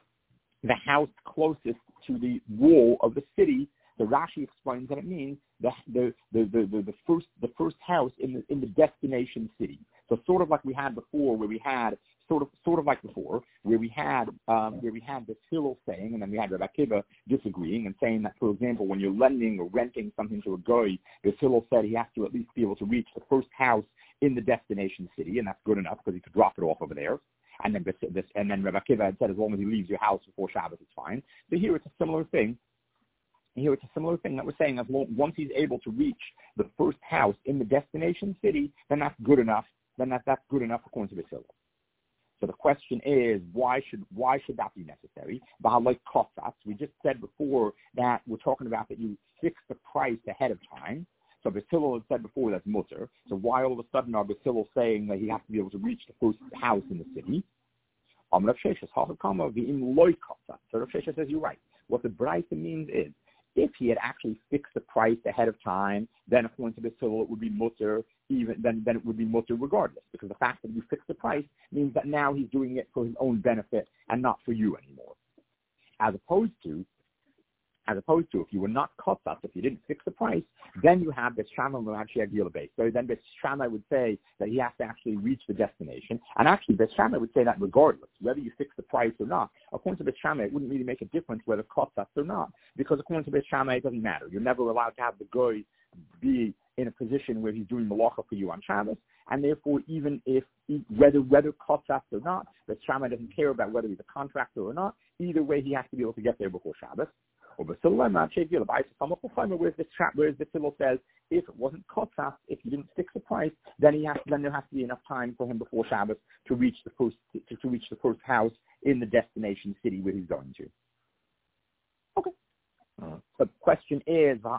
S1: the house closest to the wall of the city. The Rashi explains that it means the the, the, the, the, the first the first house in the in the destination city. So sort of like we had before, where we had sort of sort of like before, where we had um, where we had this Hillel saying, and then we had Rabbi Akiva disagreeing and saying that, for example, when you're lending or renting something to a goy, this Hillel said he has to at least be able to reach the first house in the destination city, and that's good enough because he could drop it off over there. And then this, this and then Rabbi Akiva had said as long as he leaves your house before Shabbos, it's fine. So here it's a similar thing. Here it's a similar thing that we're saying, as long, once he's able to reach the first house in the destination city, then that's good enough. Then that, that's good enough according to the Hillel. So the question is, why should why should that be necessary? Like Kotzatz, we just said before that we're talking about that you fix the price ahead of time. So B'Hillel had said before that's mutter. So why all of a sudden are B'Hillel saying that he has to be able to reach the first house in the city? Um, Rav Sheshes, Hachakama, v'im loy Kotzatz. So Rav Sheshes says you're right. What the Braisa means is, if he had actually fixed the price ahead of time, then according to the Hillel, it would be mutter, even then, then it would be mutter regardless, because the fact that you fixed the price means that now he's doing it for his own benefit and not for you anymore. As opposed to, as opposed to if you were not kotzat, if you didn't fix the price, then you have this Shammai base. So then this Shammai would say that he has to actually reach the destination. And actually, this Shammai would say that regardless, whether you fix the price or not. According to this Shammai, it wouldn't really make a difference whether kotzat or not, because according to this Shammai, it doesn't matter. You're never allowed to have the goy be in a position where he's doing malacha for you on Shabbos, and therefore, even if whether whether kotzat or not, the Shammai doesn't care about whether he's a contractor or not. Either way, he has to be able to get there before Shabbos. Or whereas this whereas the Hillel says if it wasn't kotzat, if you didn't fix the price, then he has then there has to be enough time for him before Shabbos to reach the first to, to reach the first house in the destination city where he's going to. Okay. Uh, so the question is, but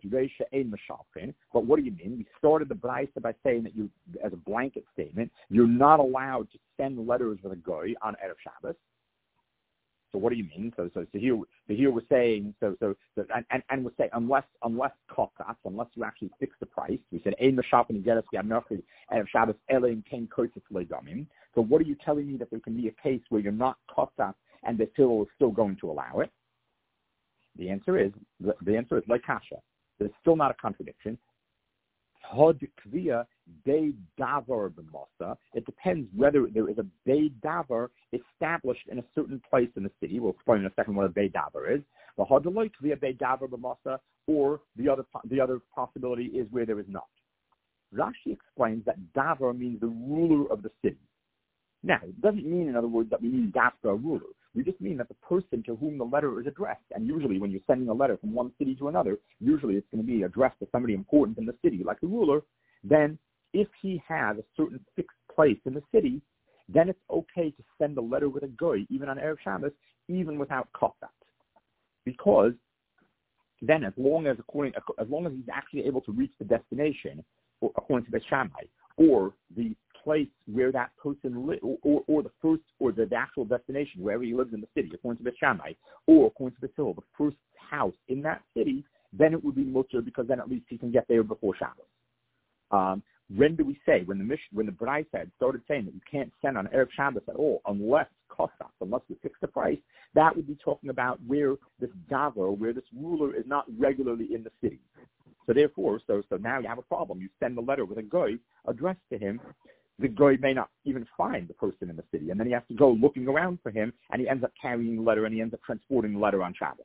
S1: what do you mean? We started the Braisa by saying that you, as a blanket statement, you're not allowed to send letters with a goy on Erev Shabbos. So what do you mean? So so, so here, so here we're saying so so, so and, and, and we're saying unless unless kotzat, unless you actually fix the price. We said ein mashap and get us yamnochi Erev Shabbos elaim kain kotzat legamim. So what are you telling me that there can be a case where you're not kotzat and the Hillel is still going to allow it? The answer is the, the answer is like kasha. There's still not a contradiction. Hod kvia bei davar b'masa. It depends whether there is a bei davar established in a certain place in the city. We'll explain in a second what a bei davar is. The hod loy kvia bei davar b'masa, or the other the other possibility is where there is not. Rashi explains that davar means the ruler of the city. Now, it doesn't mean, in other words, that we mean dafka, a ruler. We just mean that the person to whom the letter is addressed, and usually when you're sending a letter from one city to another, usually it's going to be addressed to somebody important in the city, like the ruler. Then if he has a certain fixed place in the city, then it's okay to send a letter with a goy, even on Erev Shabbos, even without kotzat. Because then as long as, according, as long as he's actually able to reach the destination, or, according to the Shammai, or the place where that person lives, or, or, or the first, or the, the actual destination, wherever he lives in the city, according to the Shammai, or according to the Hillel, the first house in that city, then it would be mutter, because then at least he can get there before Shabbos. Um, when do we say, when the Mish, when the Braisa had started saying that you can't send on Erev Shabbos at all, unless kotzat, unless we fix the price, that would be talking about where this davar, where this ruler is not regularly in the city. So therefore, so so now you have a problem. You send a letter with a goy addressed to him. The goy may not even find the person in the city, and then he has to go looking around for him, and he ends up carrying the letter, and he ends up transporting the letter on Shabbos.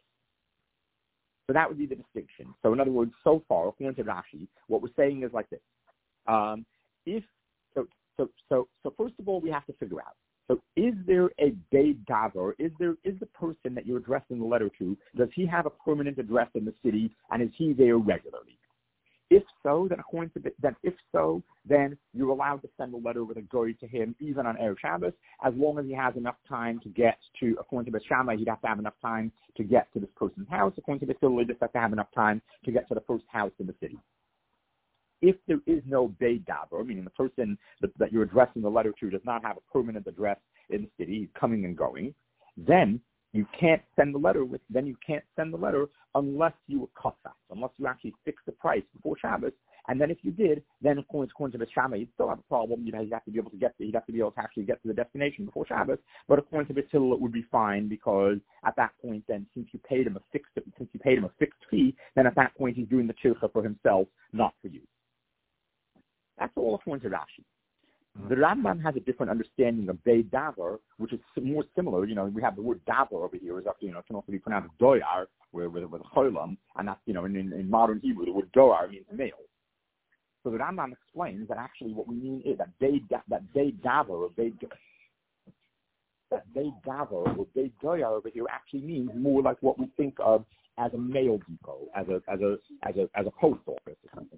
S1: So that would be the distinction. So in other words, so far, according to Rashi, what we're saying is like this. Um, if so, so, so, so first of all, we have to figure out. So is there a bei davar? Is there is the person that you're addressing the letter to? Does he have a permanent address in the city, and is he there regularly? If so, then according to the, then if so, then you're allowed to send a letter with a goy to him, even on Erev Shabbos, as long as he has enough time to get to. According to the Shammai, he'd have to have enough time to get to this person's house. According to the Hillel, he'd just have to have enough time to get to the first house in the city. if there is no Beit Davar, meaning the person that, that you're addressing the letter to does not have a permanent address in the city, he's coming and going, then you can't send the letter with. Then you can't send the letter unless you were kosas, unless you actually fixed the price before Shabbos. And then if you did, then according to, according to the Shammai, you'd still have a problem. You know, you'd have to be able to get, you'd have to be able to actually get to the destination before Shabbos. But according to Batil, it would be fine because at that point, then since you paid him a fixed, since you paid him a fixed fee, then at that point he's doing the tircha for himself, not for you. That's all according to Rashi. The Rambam has a different understanding of Beit Davar, which is more similar. You know, we have the word Davar over here, is you know, it can also be pronounced Doyar, with with with cholam, and that's you know, in, in, in modern Hebrew, the word Doar means male. So the Rambam explains that actually what we mean is that Beit that Beit Davar or Beit that Beit Davar or Beit Doyar over here actually means more like what we think of as a mail depot, as a as a as a as a post office or something.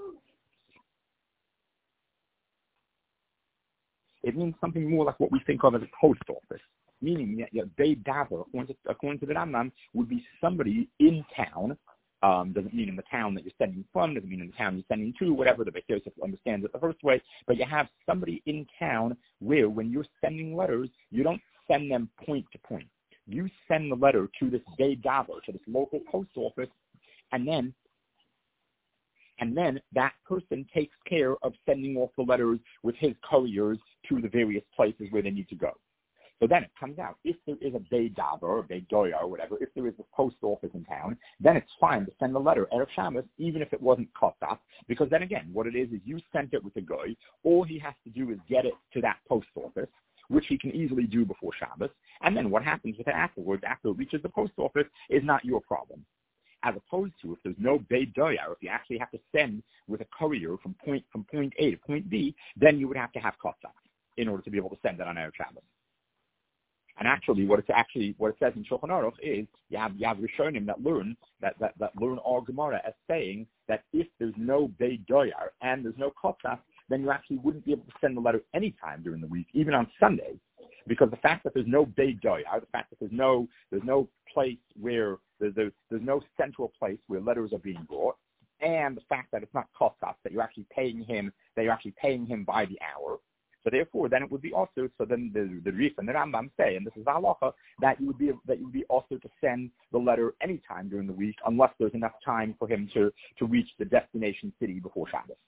S1: It means something more like what we think of as a post office, meaning that yeah, Beit Davar, according to, according to the Rambam, would be somebody in town. Um, doesn't mean in the town that you're sending from, doesn't mean in the town you're sending to, whatever the Beit Yosef understands it the first way, but you have somebody in town where when you're sending letters, you don't send them point to point. You send the letter to this Beit Davar, to this local post office, and then And then that person takes care of sending off the letters with his couriers to the various places where they need to go. So then it comes out, if there is a Beit Davar or Beit Doyar or whatever, if there is a post office in town, then it's fine to send the letter Erev Shabbos, even if it wasn't kosas, because then again, what it is is you sent it with the guy. All he has to do is get it to that post office, which he can easily do before Shabbos, and then what happens with it afterwards, after it reaches the post office, is not your problem. As opposed to if there's no Beit Doyar, if you actually have to send with a courier from point from point A to point B, then you would have to have kosas in order to be able to send it on Erev Shabbos. And actually, what it's actually what it says in Shulchan Aruch is you have you have Rishonim that learn that, that, that learn our Gemara as saying that if there's no Beit Doyar and there's no kosas, then you actually wouldn't be able to send the letter any time during the week, even on Sunday, because the fact that there's no Beit Doyar, the fact that there's no there's no place where there's there's, there's no central place where letters are being brought, and the fact that it's not kosas, that you're actually paying him that you're actually paying him by the hour. So therefore, then it would be also. So then the the Rif and the Rambam say, and this is the halacha, that you would be that you would be also to send the letter anytime during the week, unless there's enough time for him to, to reach the destination city before Shabbos.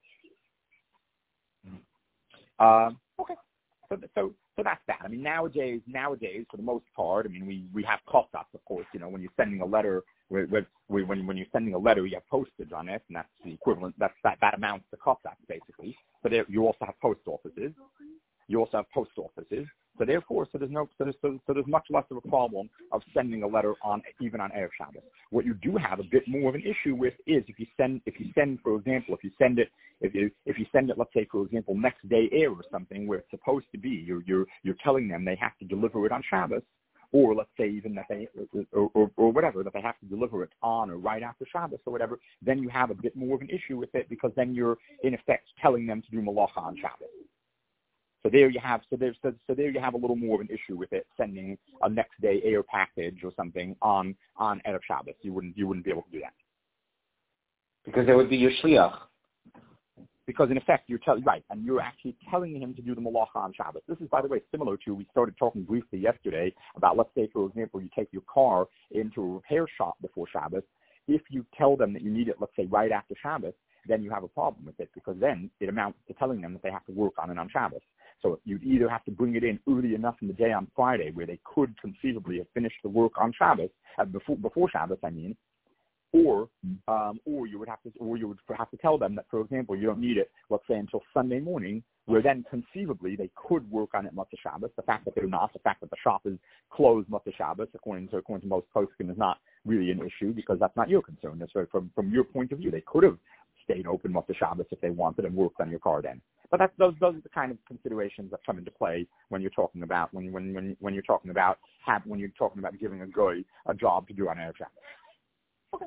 S1: Um, okay, so so so that's that. I mean, nowadays nowadays for the most part, I mean, we, we have kosas, of course. You know, when you're sending a letter, with, with, when when you're sending a letter, you have postage on it, and that's the equivalent. That's that that amounts to kosas basically. But there, you also have post offices. You also have post offices. So therefore, so there's no, so there's, so, so there's much less of a problem of sending a letter on even on Erev Shabbos. What you do have a bit more of an issue with is if you send, if you send, for example, if you send it, if you if you send it, let's say, for example, next day air or something where it's supposed to be, you're you're you're telling them they have to deliver it on Shabbos, or let's say even that they, or, or, or whatever, that they have to deliver it on or right after Shabbos or whatever, then you have a bit more of an issue with it because then you're in effect telling them to do malacha on Shabbos. So there you have, so there, so, so there you have a little more of an issue with it, sending a next day air package or something on on Erev Shabbos. You wouldn't you wouldn't be able to do that
S2: because it would be your shliach.
S1: Because in effect you're telling right, and you're actually telling him to do the malacha on Shabbos. This is, by the way, similar to we started talking briefly yesterday about, let's say, for example, you take your car into a repair shop before Shabbos. If you tell them that you need it, let's say, right after Shabbos, then you have a problem with it because then it amounts to telling them that they have to work on it on Shabbos. So you'd either have to bring it in early enough in the day on Friday where they could conceivably have finished the work on Shabbos, uh, before, before Shabbos, I mean, or um, or you would have to, or you would have to tell them that, for example, you don't need it, let's say, until Sunday morning, where then conceivably they could work on it Motzei Shabbos. The fact that they're not, the fact that the shop is closed Motzei Shabbos, according to according to most poskim, is not really an issue because that's not your concern. That's right. From from your point of view, they could have stayed open Motzei Shabbos if they wanted and worked on your car then. But that's, those those are the kind of considerations that come into play when you're talking about when when when, when you're talking about have, when you're talking about giving a guy a job to do on Erev Shabbos. Okay.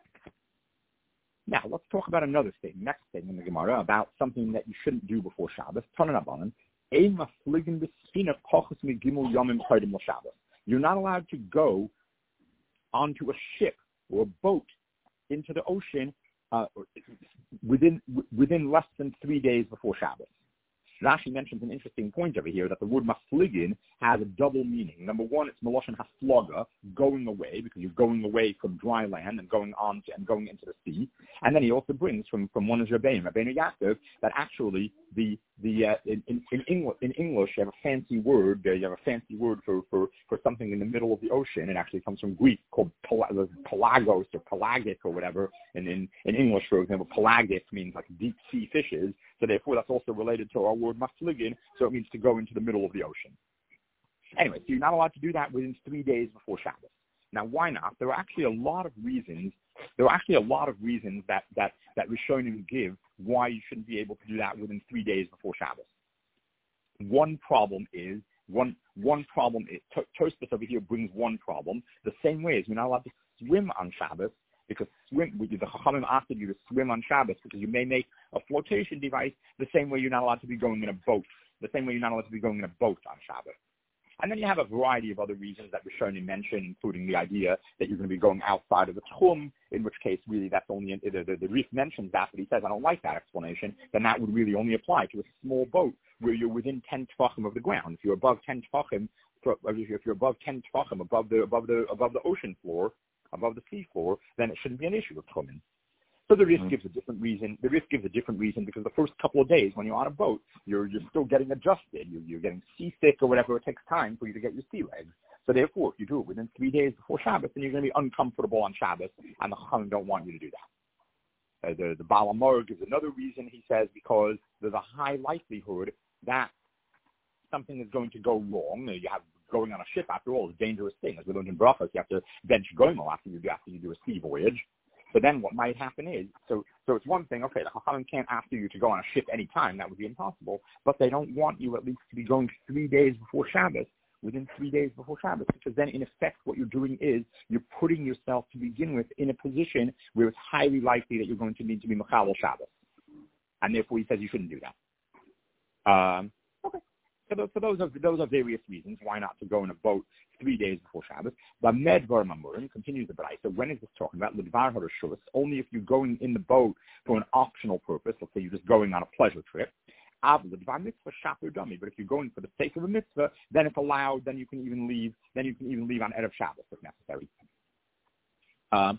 S1: Now let's talk about another thing. Next thing in the Gemara about something that you shouldn't do before Shabbos. You're not allowed to go onto a ship or a boat into the ocean uh, within within less than three days before Shabbos. Rashi mentions an interesting point over here that the word mafligin has a double meaning. Number one, it's meloshen haflaga, going away, because you're going away from dry land and going on to, and going into the sea. And then he also brings from, from one of Rabbeinu, Rabbeinu Yaakov, that actually the the uh, in, in, in, English, in English you have a fancy word. Uh, you have a fancy word for, for, for something in the middle of the ocean. It actually comes from Greek called pelagos or pelagic or whatever. And in, in English, for example, pelagic means like deep sea fishes. So therefore, that's also related to our word mafligin. So it means to go into the middle of the ocean. Anyway, so you're not allowed to do that within three days before Shabbos. Now, why not? There are actually a lot of reasons. There are actually a lot of reasons that that that Rishonim give why you shouldn't be able to do that within three days before Shabbos. One problem is one one problem is Tosfos over here brings one problem. The same way as you're not allowed to swim on Shabbos, because swim the Chachamim asked you to swim on Shabbos because you may make a flotation device. The same way you're not allowed to be going in a boat. The same way you're not allowed to be going in a boat on Shabbos. And then you have a variety of other reasons that Rishonim mentioned, including the idea that you're going to be going outside of the Tchum, in which case really that's only, in, the, the, the Rif mentions that, but he says, I don't like that explanation, then that would really only apply to a small boat where you're within ten Tfachim of the ground. If you're above ten Tfachim, if you're above ten Tfachim, above the, above the, above the ocean floor, above the sea floor, then it shouldn't be an issue with Tchumen. So the Rif mm-hmm. gives a different reason. The Rif gives a different reason because the first couple of days when you're on a boat, you're you're still getting adjusted. You're, you're getting seasick or whatever. It takes time for you to get your sea legs. So therefore, if you do it within three days before Shabbos, then you're going to be uncomfortable on Shabbos, and the Chachamim don't want you to do that. Uh, the the Baal HaMaor gives another reason. He says because there's a high likelihood that something is going to go wrong. You have going on a ship, after all, is a dangerous thing. As we learned in Brachos, you have to bench goimel after you do after you do a sea voyage. So then what might happen is, so so it's one thing, okay, the Chachamim can't ask you to go on a ship any time, that would be impossible, but they don't want you at least to be going three days before Shabbos, within three days before Shabbos, because then in effect what you're doing is you're putting yourself to begin with in a position where it's highly likely that you're going to need to be Mechalel Shabbos. And therefore he says you shouldn't do that. Um, okay. So those, so those are those are various reasons why not to go in a boat three days before Shabbos. But Medvar Mamurim continues the Braisa. So when is this talking about? L'dvar harashus. Only if you're going in the boat for an optional purpose. Let's say you're just going on a pleasure trip. L'dvar mitzvah shaper dummy. But if you're going for the sake of a mitzvah, then it's allowed. Then you can even leave. Then you can even leave on Erev Shabbos if necessary. Um,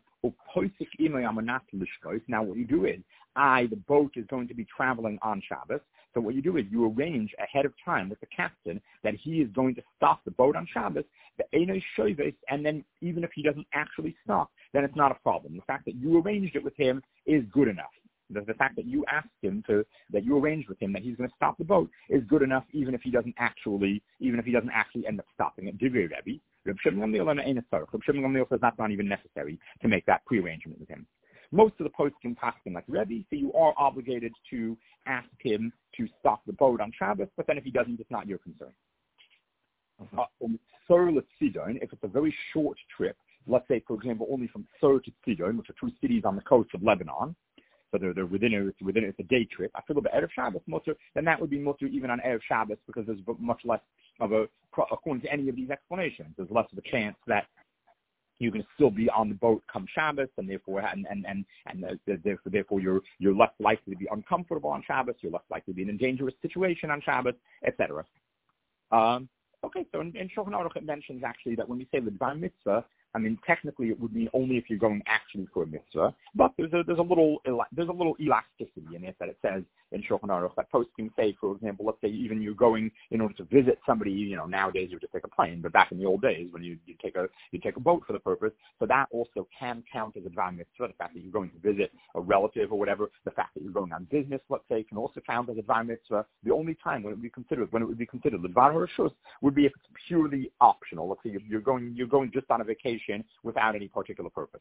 S1: now what you do is, I, the boat is going to be traveling on Shabbos. So what you do is you arrange ahead of time with the captain that he is going to stop the boat on Shabbos, the Einoi Shoives, and then even if he doesn't actually stop, then it's not a problem. The fact that you arranged it with him is good enough. The, the fact that you asked him to, that you arranged with him that he's going to stop the boat is good enough, even if he doesn't actually, even if he doesn't actually end up stopping it. Divrei Rebbe, Reb Shimon Gamliel and Ein Tzarech. Reb Shimon Gamliel says that's not even necessary to make that prearrangement with him. Most of the poskim paskin like Rebbe, so you are obligated to ask him to stop the boat on Shabbos, but then if he doesn't, it's not your concern. Uh, um, if it's a very short trip, let's say, for example, only from Sur to Sidon, which are two cities on the coast of Lebanon, so they're, they're within a, it's within a, it's a day trip. I feel about Erev Shabbos mutter, then that would be mutter even on Erev Shabbos because there's much less of a, according to any of these explanations, there's less of a chance that you can still be on the boat come Shabbos, and therefore, and and and, and uh, therefore, therefore, you're you're less likely to be uncomfortable on Shabbos. You're less likely to be in a dangerous situation on Shabbos, et cetera. Um, okay, so in, in Shulchan Aruch it mentions actually that when we say the L'dvar mitzvah, I mean technically it would mean only if you're going actually for a mitzvah, but there's a there's a little there's a little elasticity in it that it says in Shulchan Aruch that poskim say, for example, let's say even you're going in order to visit somebody, you know, nowadays you just take a plane, but back in the old days when you you take a you take a boat for the purpose, so that also can count as a L'dvar mitzvah. The fact that you're going to visit a relative or whatever, the fact that you're going on business, let's say, can also count as a L'dvar mitzvah. The only time when it would be considered when it would be considered L'dvar harashus would be if it's purely optional. Let's say you're, you're going you're going just on a vacation without any particular purpose.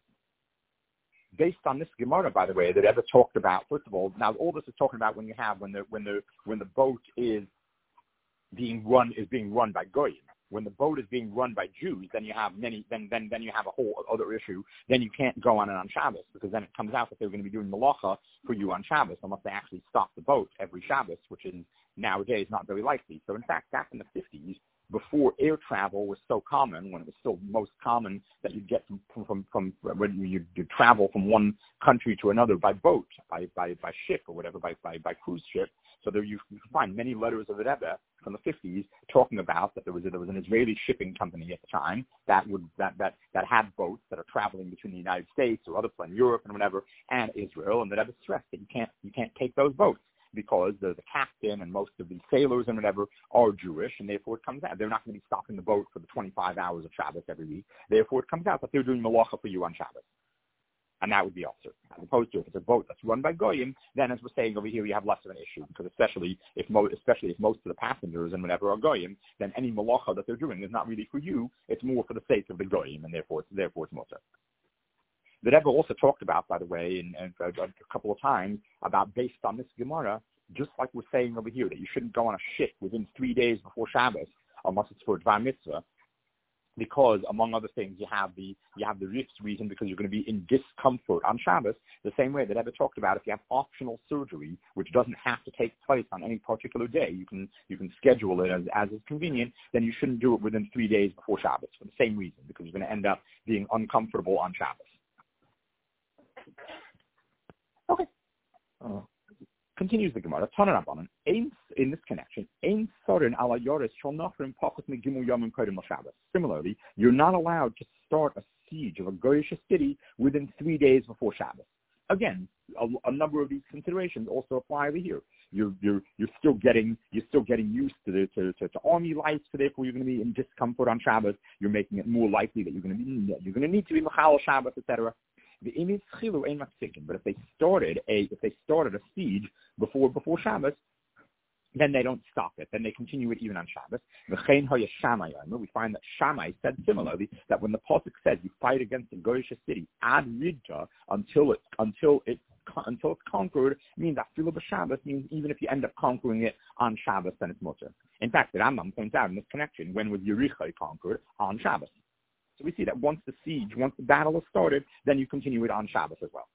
S1: Based on this Gemara, by the way, that ever talked about, first of all, now all this is talking about when you have when the when the when the boat is being run is being run by goyim. When the boat is being run by Jews, then you have many then then then you have a whole other issue. Then you can't go on it on Shabbos because then it comes out that they're going to be doing malacha for you on Shabbos unless they actually stop the boat every Shabbos, which is nowadays not very likely. So in fact, back in the fifties, before air travel was so common, when it was still most common that you'd get from, from, from, from when you you travel from one country to another by boat, by, by, by ship or whatever, by, by, by cruise ship. So there you, you can find many letters of the Rebbe from the fifties talking about that there was a, there was an Israeli shipping company at the time that would that, that, that had boats that are traveling between the United States or other places, Europe and whatever, and Israel, and the Rebbe stressed that you can't you can't take those boats, because the, the captain and most of the sailors and whatever are Jewish, and therefore it comes out. They're not going to be stopping the boat for the twenty-five hours of Shabbos every week. Therefore it comes out that they're doing malacha for you on Shabbos. And that would be also, as opposed to if it's a boat that's run by Goyim, then as we're saying over here, you have less of an issue, because especially if mo- especially if most of the passengers and whatever are Goyim, then any malacha that they're doing is not really for you, it's more for the sake of the Goyim, and therefore it's, therefore it's mutter. The Rebbe also talked about, by the way, and, and a, a couple of times, about based on this Gemara, just like we're saying over here, that you shouldn't go on a ship within three days before Shabbos, unless it's for Dvar Mitzvah, because among other things, you have the you have the Riff's reason, because you're going to be in discomfort on Shabbos, the same way that Rebbe talked about if you have optional surgery, which doesn't have to take place on any particular day, you can you can schedule it as, as is convenient, then you shouldn't do it within three days before Shabbos for the same reason, because you're going to end up being uncomfortable on Shabbos. Okay. Uh, continues the Gemara. In this connection, similarly, you're not allowed to start a siege of a Goyish city within three days before Shabbos. Again, a, a number of these considerations also apply over here. You're you're you're still getting you're still getting used to the to, to, to army life, so therefore you're going to be in discomfort on Shabbos. You're making it more likely that you're going to be you're going to need to be machal Shabbos, et cetera. The image chilu ain't maksikin, but if they started a if they started a siege before before Shabbos, then they don't stop it. Then they continue it even on Shabbos. We find that Shammai said similarly that when the pasuk says you fight against a Goyish city ad ridta until it until it until it's conquered, means that filu b'Shabbos means even if you end up conquering it on Shabbos, then it's mutter. In fact, the Rambam points out in this connection, when was Yericho conquered? On Shabbos. So we see that once the siege, once the battle is started, then you continue it on Shabbos as well.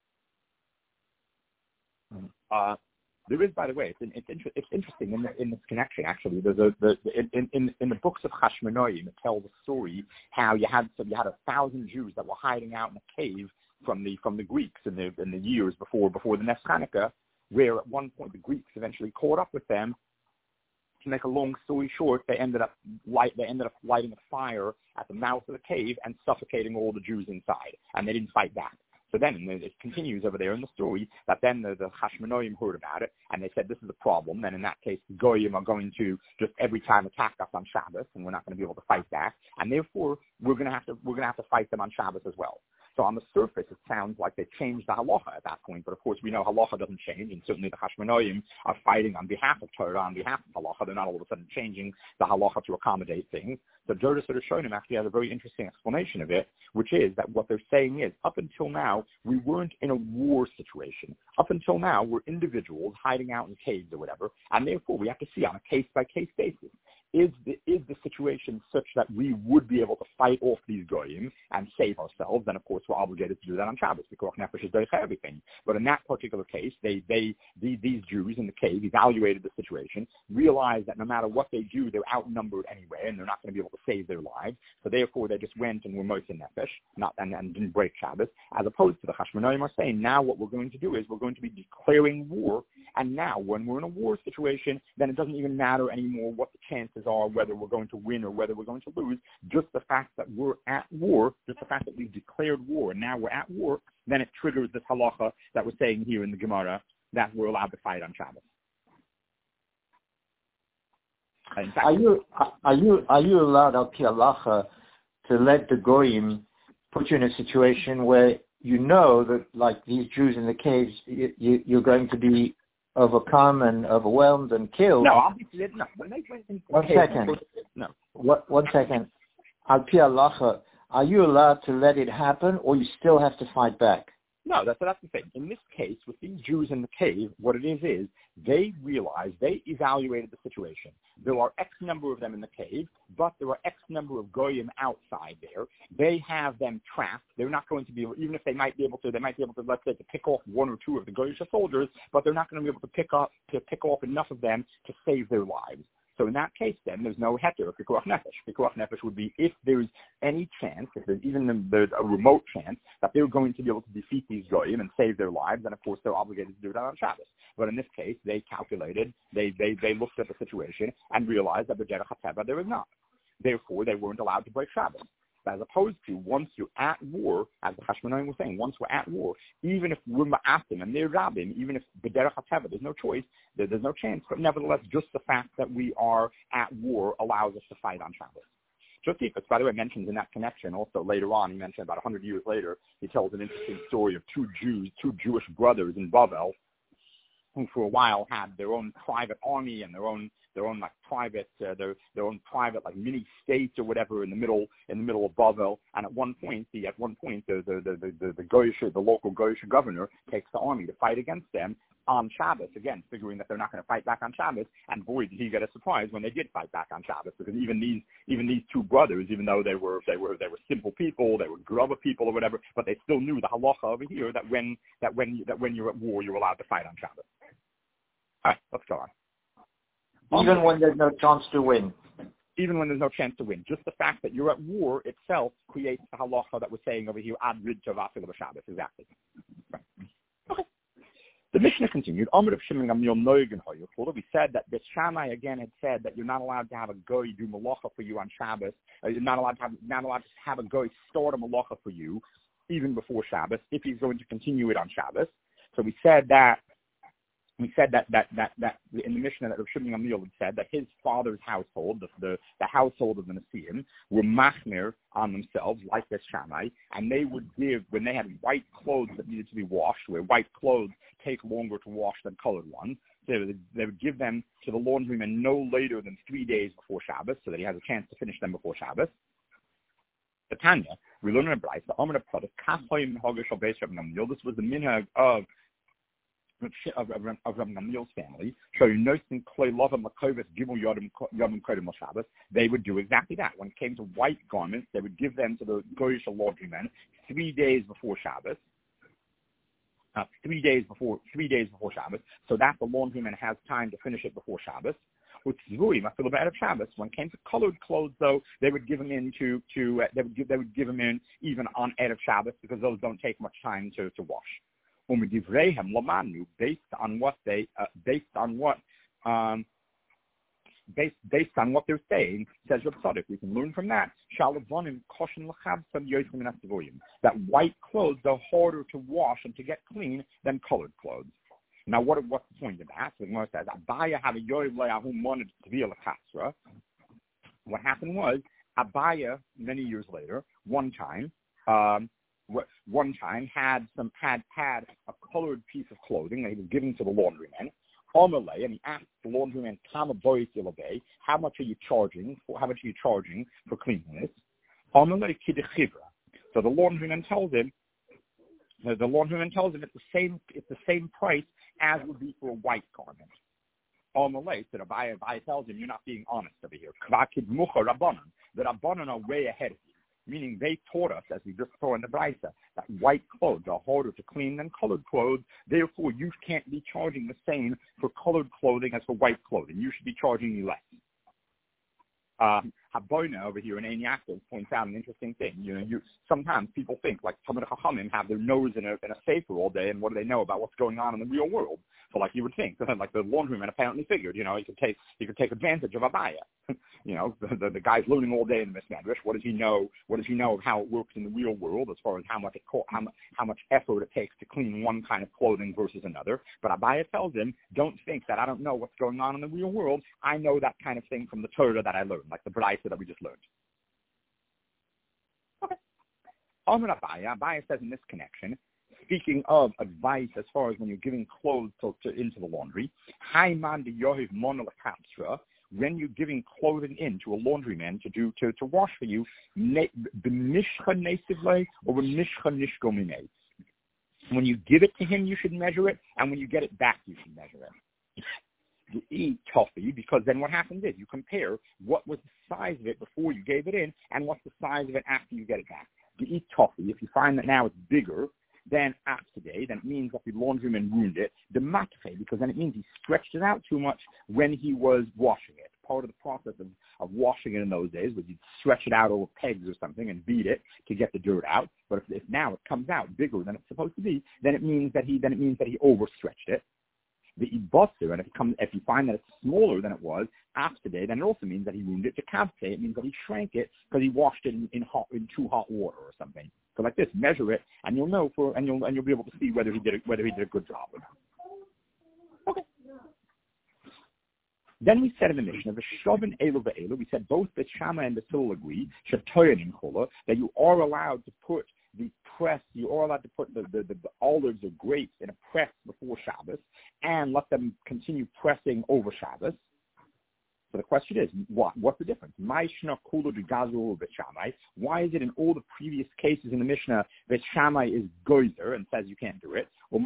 S1: Uh, there is, by the way, it's, it's, inter- it's interesting in, the, in this connection, actually. There's a, the, in, in, in the books of Hashmonaim, it tells a story how you had so you had a thousand Jews that were hiding out in a cave from the from the Greeks in the in the years before before the Nes Hanukkah, where at one point the Greeks eventually caught up with them. To make a long story short, they ended up light they ended up lighting a fire at the mouth of the cave and suffocating all the Jews inside, and they didn't fight back. So then it continues over there in the story that then the, the Hashmonaim heard about it, and they said, this is a problem. Then in that case, the Goyim are going to just every time attack us on Shabbos, and we're not going to be able to fight back. And therefore, we're going to have to we're going to have to fight them on Shabbos as well. So on the surface, it sounds like they changed the halacha at that point, but of course we know halacha doesn't change, and certainly the Hashmonaim are fighting on behalf of Torah, on behalf of halacha. They're not all of a sudden changing the halacha to accommodate things. So Jorah Shonim actually has a very interesting explanation of it, which is that what they're saying is, up until now, we weren't in a war situation. Up until now, we're individuals hiding out in caves or whatever, and therefore we have to see on a case-by-case basis. Is the, is the situation such that we would be able to fight off these goyim and save ourselves? Then, of course, we're obligated to do that on Shabbos, because Nefesh is doich everything. But in that particular case, they, they, the, these Jews in the cave evaluated the situation, realized that no matter what they do, they're outnumbered anyway, and they're not going to be able to save their lives. So therefore, they just went and were motzei nefesh, not and, and didn't break Shabbos. As opposed to the Hashmonaim are saying, now what we're going to do is we're going to be declaring war. And now, when we're in a war situation, then it doesn't even matter anymore what the chances are, whether we're going to win or whether we're going to lose. Just the fact that we're at war, just the fact that we've declared war, and now we're at war, then it triggers this halacha that we're saying here in the Gemara, that we're allowed to fight on Shabbos. Fact,
S2: are you are you are you allowed al pi halacha to let the goyim put you in a situation where you know that, like these Jews in the caves, you, you, you're going to be overcome and overwhelmed and killed?
S1: No, obviously no. When they went into
S2: one
S1: the
S2: second.
S1: Cave, no.
S2: What, one second. Al pi halacha, are you allowed to let it happen, or you still have to fight back?
S1: No, that's, that's the thing. In this case, with these Jews in the cave, what it is is they realized, they evaluated the situation. There are X number of them in the cave, but there are X number of goyim outside there. They have them trapped. They're not going to be able, even if they might be able to, they might be able to, let's say, to pick off one or two of the goyish soldiers, but they're not going to be able to pick up to pick off enough of them to save their lives. So in that case, then, there's no heter of pikuach nefesh. Pikuach nefesh would be if there's any chance, if there's even there's a remote chance that they're going to be able to defeat these goyim and save their lives, then of course they're obligated to do that on Shabbos. But in this case, they calculated, they they, they looked at the situation and realized that the derech hateva there was not. Therefore, they weren't allowed to break Shabbos. As opposed to once you're at war, as the Hashmonaim was saying, once we're at war, even if we're ma'atim and they're rabbim, even if b'derech hateva, there's no choice, there, there's no chance, but nevertheless, just the fact that we are at war allows us to fight on Shabbos. Josephus, by the way, mentions in that connection also later on, he mentioned about one hundred years later, he tells an interesting story of two Jews, two Jewish brothers in Bavel, who for a while had their own private army and their own their own like private uh, their their own private like mini states or whatever in the middle in the middle of Bavel. And at one point, the at one point the the the the, the Goyish, the local Goyish governor takes the army to fight against them on Shabbos, again figuring that they're not going to fight back on Shabbos. And boy, did he get a surprise when they did fight back on Shabbos, because even these even these two brothers, even though they were they were they were simple people, they were grubber people or whatever, but they still knew the halacha over here that when that when that when you're at war, you're allowed to fight on Shabbos. All right, let's go on.
S2: Even when there's no chance to win.
S1: Even when there's no chance to win. Just the fact that you're at war itself creates the halacha that we're saying over here, ad rid tovafil b'Shabbos. Exactly. Right. Okay. The Mishnah continued. Amr of Shimon Gamliel Noigen Hoyuchul. We said that the Shammai again had said that you're not allowed to have a goy do malacha for you on Shabbos. Uh, you're not allowed to have not allowed to have a goy start a malacha for you even before Shabbos if he's going to continue it on Shabbos. So we said that. We said that, that, that, that in the Mishnah that Rav Shimon Gamliel had said that his father's household, the, the, the household of the Nesiim, were machmir on themselves, like this Shammai, and they would give, when they had white clothes that needed to be washed, where white clothes take longer to wash than colored ones, they would, they would give them to the laundryman no later than three days before Shabbos, so that he has a chance to finish them before Shabbos. The Tanya, we learn in a Braisa, the Amr of Pradas, Kachoyim Hogesh al Beis Rav Gamliel. This was the minhag of of, of, of Rav Gamliel's family, they would do exactly that. When it came to white garments, they would give them to the Goyish laundrymen three days before Shabbos. Uh, three days before three days before Shabbos, so that the laundryman has time to finish it before Shabbos. With Zvuim, I feel about Shabbos. When it came to colored clothes, though, they would give them in to to uh, they would give they would give them in even on Erev Shabbos, because those don't take much time to to wash. Based on what they, uh, based on what, um, based based on what they're saying, says Rav Tzadok, we can learn from that. That white clothes are harder to wash and to get clean than colored clothes. Now, what what's the point of that? So the Gemara says, Abaya had a yoy le'ahu moned tvil kasra. What happened was Abaya, many years later, one time. Um, One time had some had had a colored piece of clothing that he was giving to the laundryman. Amalei, and he asked the laundryman, "Kama bois ilabei, how much are you charging? For, how much are you charging for cleaning this?" Amalei kidechivra. So the laundryman tells him, the, the laundryman tells him it's the same it's the same price as would be for a white garment. Amalei, so the buyer, buyer tells him, "You're not being honest over here." Kvakid mucha rabbanon. The rabbanon are way ahead of you. Meaning they taught us, as we just saw in the Braisa, that white clothes are harder to clean than colored clothes. Therefore, you can't be charging the same for colored clothing as for white clothing. You should be charging me less. Um, Haboina over here in Ein Yaakov points out an interesting thing. You know, you sometimes people think like Talmid Chachamim have their nose in a in a sefer all day, and what do they know about what's going on in the real world? So, like you would think, like the laundryman apparently figured, you know, he could take he could take advantage of Abaya. You know, the, the the guy's learning all day in the Mishnah. What does he know? What does he know of how it works in the real world, as far as how much it co- how much how much effort it takes to clean one kind of clothing versus another? But Abaya tells him, don't think that I don't know what's going on in the real world. I know that kind of thing from the Torah that I learned, like the Braisa that we just learned. Okay. Amar Abaya, Abaya says in this connection, speaking of advice as far as when you're giving clothes to, to, into the laundry, when you're giving clothing in to a laundryman to do to, to wash for you, when you give it to him, you should measure it, and when you get it back, you should measure it. You eat toffee, because then what happens is you compare what was the size of it before you gave it in and what's the size of it after you get it back. You eat toffee. If you find that now it's bigger than today, then it means that the laundryman ruined it. The matche, because then it means he stretched it out too much when he was washing it. part of the process of, of washing it in those days was you'd stretch it out over pegs or something and beat it to get the dirt out. But if, if now it comes out bigger than it's supposed to be, then it means that he then it means that he overstretched it. The ibosser, and if it comes, if you find that it's smaller than it was after day, then it also means that he ruined it to kavte. It means that he shrank it because he washed it in, in hot in too hot water or something. So like this, measure it, and you'll know for and you'll and you'll be able to see whether he did a, whether he did a good job or not. Okay. Then we said in the Mishnah, v'shovin elu ve'elu, we said both the Shammai and the Hillel agree, shetoyin chula, that you are allowed to put the press, you are allowed to put the, the, the, the olives or grapes in a press before Shabbos and let them continue pressing over Shabbos. So the question is, what, what's the difference? Why is it in all the previous cases in the Mishnah that Shammai is gozer and says you can't do it? Or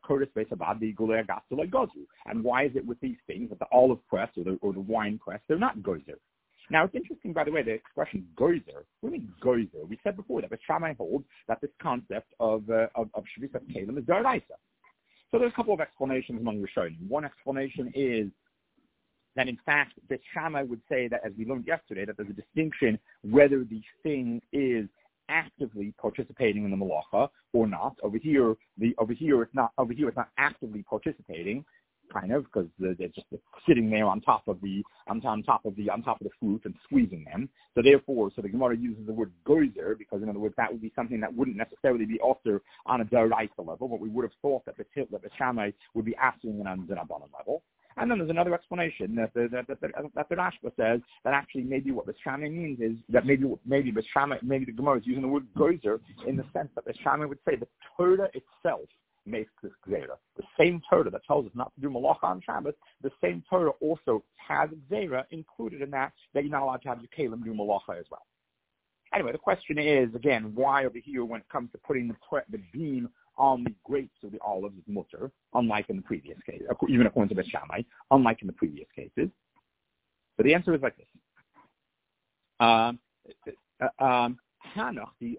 S1: and why is it with these things, that the olive press or the, or the wine press, they're not gozer? Now, it's interesting, by the way, the expression gozer. What do you mean gozer? We said before that the Shammai holds that this concept of uh, of, of Shvisat Kalim is Daraisa. So there's a couple of explanations among Rishonim. One explanation is that, in fact, the Shammai would say that, as we learned yesterday, that there's a distinction whether the thing is actively participating in the malacha or not. Over here, the over here it's not. Over here, it's not actively participating. Kind of, because they're just sitting there on top of the on, on top of the on top of the fruit and squeezing them. So therefore, so the Gemara uses the word gozer because, in other words, that would be something that wouldn't necessarily be also on a deraisa level, but we would have thought that the that the Shammai would be asking it on the Rabbanan level. And then there's another explanation that the that, that, that, that the Rashba says that actually maybe what the Shammai means is that maybe maybe the Shammai maybe the Gemara is using the word gozer in the sense that the Shammai would say the Torah itself makes this gzeira. The same Torah that tells us not to do malacha on Shabbos, the same Torah also has gzeira included in that, that you're not allowed to have your kalim do malacha as well. Anyway, the question is, again, why over here when it comes to putting the, the beam on the grapes or the olives is mutter, unlike in the previous case, even according to the Shammai, unlike in the previous cases. But the answer is like this. Um, uh, um, The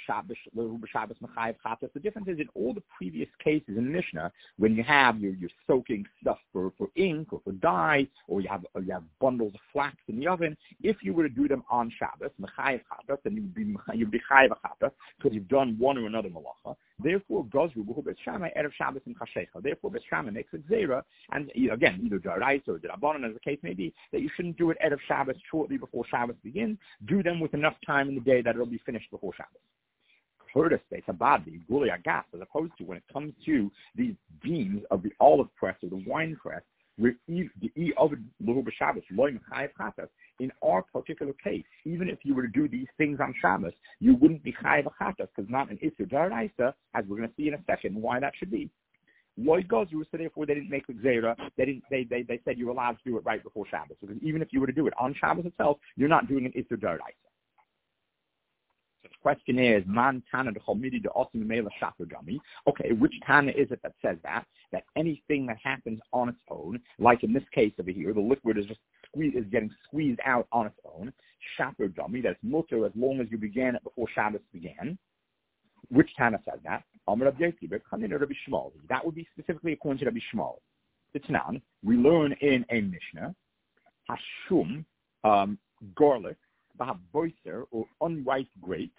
S1: difference is in all the previous cases in Mishnah, when you have you're, you're soaking stuff for, for ink or for dye, or you have or you have bundles of flax in the oven. If you were to do them on Shabbos, then you'd be you'd be chayav chatas because you've done one or another malacha. Therefore, gozru b'hu Shammai erev Shabbos and chashecha. Therefore, Shammai makes a gzeira, and again, either daraisa or derabanan, as the case may be, that you shouldn't do it erev Shabbos shortly before Shabbos begins. Do them with enough time in the day that it'll be finished before Shabbos. Curtis states about the guli agas, as opposed to when it comes to these beams of the olive press or the wine press, in our particular case, even if you were to do these things on Shabbos, you wouldn't be chayav chatas because not an issur daraisa, as we're going to see in a second why that should be. Lloyd Gozru, so therefore they didn't make the gzeira. They didn't. They, they they said you're allowed to do it right before Shabbos, because even if you were to do it on Shabbos itself, you're not doing an issur daraisa. So the question is, man tana de chalmidi de osim meila shaper gummy. Okay, which tana is it that says that? That anything that happens on its own, like in this case over here, the liquid is just squeeze, is getting squeezed out on its own. Shaper gummy, that's mutter as long as you began it before Shabbos began. Which tana says that? That would be specifically according to Rabbi Shmuel. It's now we learn in a Mishnah, hashum, um, garlic, boiser or unripe grapes,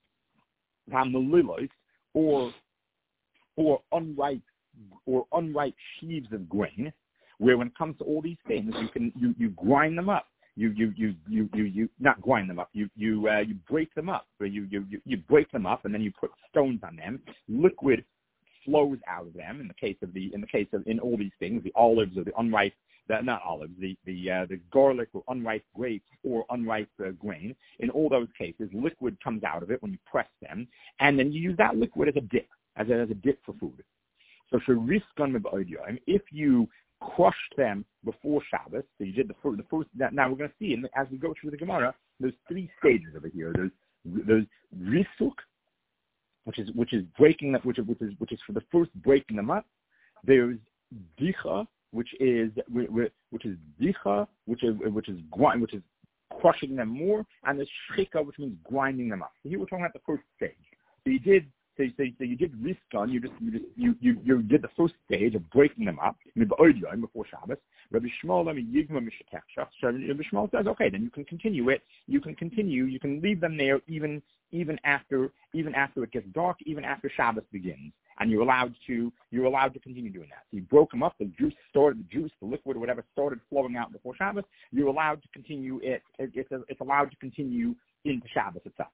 S1: or or unripe or unripe sheaves of grain, where when it comes to all these things, you can you, you grind them up. You you, you you you you not grind them up. You you uh, you break them up. So you, you you you break them up and then you put stones on them. Liquid flows out of them. In the case of the in the case of in all these things, the olives or the unripe. The, not olives, the the uh, the garlic or unripe grapes or unripe uh, grain. In all those cases, liquid comes out of it when you press them, and then you use that liquid as a dip, as a, as a dip for food. So if you crush them before Shabbos, so you did the first, the first now we're going to see, and as we go through the Gemara, there's three stages over here. There's there's risuk, which is which is breaking that, which is which is which is for the first breaking them up. There's dicha, which is which is dicha, which is which is grind, which is crushing them more, and there's shchika, which means grinding them up. So here we're talking about the first stage. So you did So, so, so you did riskan, you just, you, just you, you, you did the first stage of breaking them up before Shabbos. Rabbi Shmuel, I mean, Rabbi Shmuel says, okay, then you can continue it. You can continue. You can leave them there even, even after, even after it gets dark, even after Shabbos begins, and you're allowed to, you're allowed to continue doing that. So you broke them up. The juice started, the juice, the liquid, or whatever started flowing out before Shabbos. You're allowed to continue it. it it's, a, it's allowed to continue into Shabbos itself.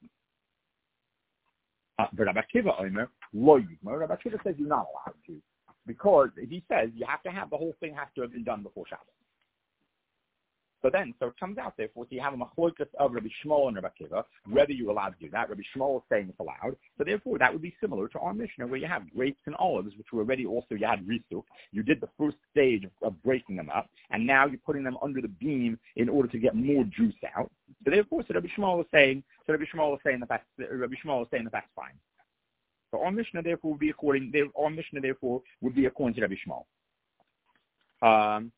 S1: Uh, but Rabbi Akiva Omer, lo yigmor. Rabbi Akiva says you're not allowed to, because he says you have to have the whole thing has to have been done before Shabbos. So then, so it comes out therefore, so you have a machlokas of Rabbi Shmuel and Rabbi Akiva, whether you're allowed to do that. Rabbi Shmuel is saying it's allowed. So therefore, that would be similar to our Mishnah, where you have grapes and olives, which were already also, you had risuk. You did the first stage of, of breaking them up, and now you're putting them under the beam in order to get more juice out. So therefore, so Rabbi Shmuel is saying, so Rabbi Shmuel is saying that that's, Rabbi Shmuel is saying that that's fine. So our Mishnah therefore would be according, our Mishnah therefore would be according to Rabbi Shmuel. Um,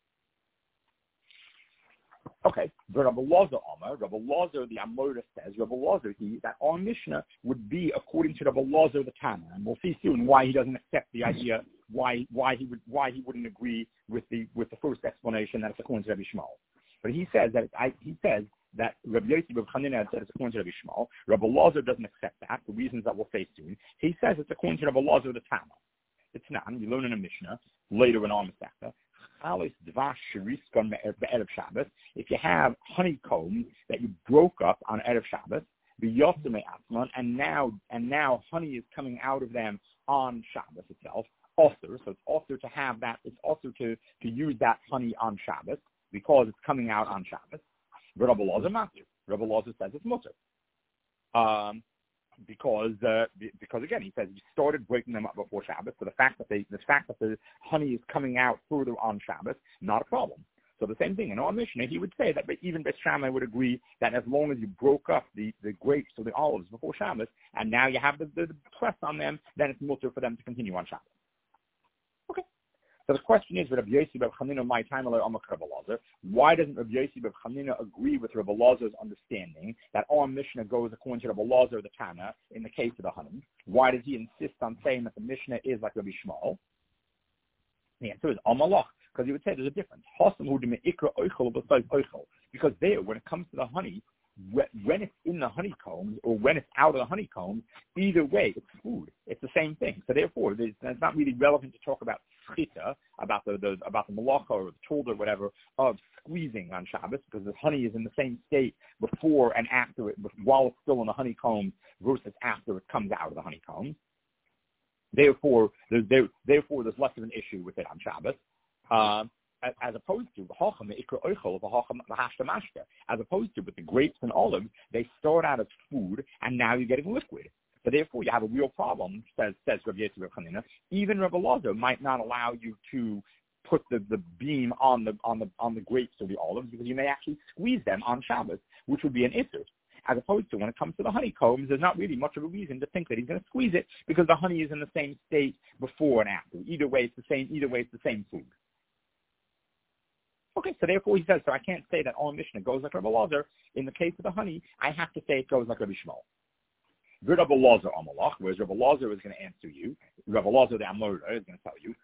S1: Okay, but Rabbi Lazar Omer, Rabbi Lazar the Amora says, Rabbi Lazar, he, that our Mishnah would be according to Rabbi Lazar the Tana, and we'll see soon why he doesn't accept the idea, why why he would why he wouldn't agree with the with the first explanation that it's according to Rabbi Shmuel. But he says that I, he says that Rabbi Yossi Bar Chanina said it's according to Rabbi Shmuel. Rabbi Lazar doesn't accept that for reasons that we'll face soon. He says it's according to Rabbi Lazar the Tana. It's not. We learn in a Mishnah later in our Masechta. If you have honeycomb that you broke up on Erev Shabbos, and now and now honey is coming out of them on Shabbos itself, also, so it's also to have that, it's also to, to use that honey on Shabbos because it's coming out on Shabbos. But Rabbi Lazar Matir, Rabbi Lazar says it's mutter. Um, Because, uh, because again, he says you started breaking them up before Shabbos. So the fact that they, the fact that the honey is coming out further on Shabbos, not a problem. So the same thing in our Mishnah, he would say that even Beth Shammai would agree that as long as you broke up the, the grapes or the olives before Shabbos, and now you have the, the, the press on them, then it's mutter for them to continue on Shabbos. Okay. So the question is, Rabbi Yossi Bar Chanina, my time Rabbi Lazar, why doesn't Rabbi Yossi Bar Chanina agree with Rabbi Lazar's understanding that our Mishnah goes according to Rabbi Lazar the Tana in the case of the honey? Why does he insist on saying that the Mishnah is like Rabbi Shmuel? The answer is Amalach, because he would say there's a difference. Because there, when it comes to the honey, when it's in the honeycomb or when it's out of the honeycomb, either way, it's food. It's the same thing. So therefore, it's not really relevant to talk about chita, about the, the about the malacha or the told or whatever of squeezing on Shabbos, because the honey is in the same state before and after it, while it's still in the honeycomb versus after it comes out of the honeycomb. Therefore, there's there, therefore there's less of an issue with it on Shabbos. Um, As opposed to as opposed to with the grapes and olives, they start out as food, and now you're getting liquid. So therefore, you have a real problem, says says Rabbi Yossi Bar Chanina. Even Rabbi Lazar might not allow you to put the, the beam on the on the on the grapes or the olives, because you may actually squeeze them on Shabbos, which would be an issur. As opposed to when it comes to the honeycombs, there's not really much of a reason to think that he's going to squeeze it, because the honey is in the same state before and after. Either way, it's the same. Either way, it's the same food. Okay, so therefore he says, so I can't say that all Mishnah goes like Rabbi Lazar. In the case of the honey, I have to say it goes like Rabbi Shmuel. Rabbi Lazar Amalach, whereas Rabbi Lazar is going to answer you. Rabbi Lazar the Amora is going to tell you,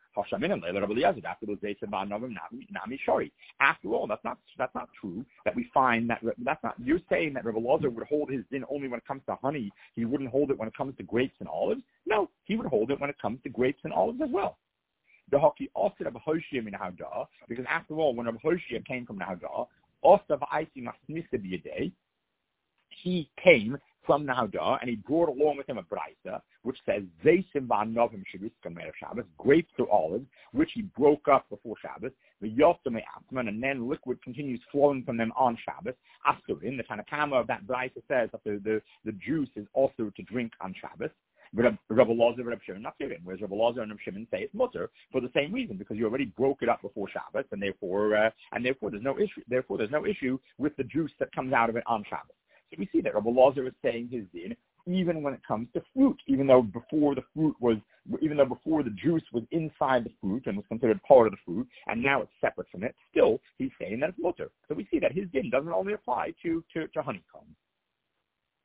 S1: after all, that's not that's not true. That we find that that's not. You're saying that Rabbi Lazar would hold his din only when it comes to honey. He wouldn't hold it when it comes to grapes and olives. No, he would hold it when it comes to grapes and olives as well. The hockey also Rabbi Hoshia min Haudah, because after all, when Rabbi Hoshia came from Haudah, also he came from Haudah and he brought along with him a brisa which says Zeisim va'anovim sheriskan me'erev Shabbos, grapes or olives, which he broke up before Shabbos. The Yosem Atman, and then liquid continues flowing from them on Shabbos. Asurin, the Tanakama of that brisa says that the, the the juice is also to drink on Shabbos. Rabbi Lazar and Rabbi Shimon not given, whereas Rabbi Lazar and Rabbi Shimon say it's mutter for the same reason, because you already broke it up before Shabbos, and therefore uh, and therefore there's no issue. Therefore, there's no issue with the juice that comes out of it on Shabbos. So we see that Rabbi Lazar is saying his din even when it comes to fruit, even though before the fruit was, even though before the juice was inside the fruit and was considered part of the fruit, and now it's separate from it. Still, he's saying that it's mutter. So we see that his din doesn't only apply to to, to honeycomb.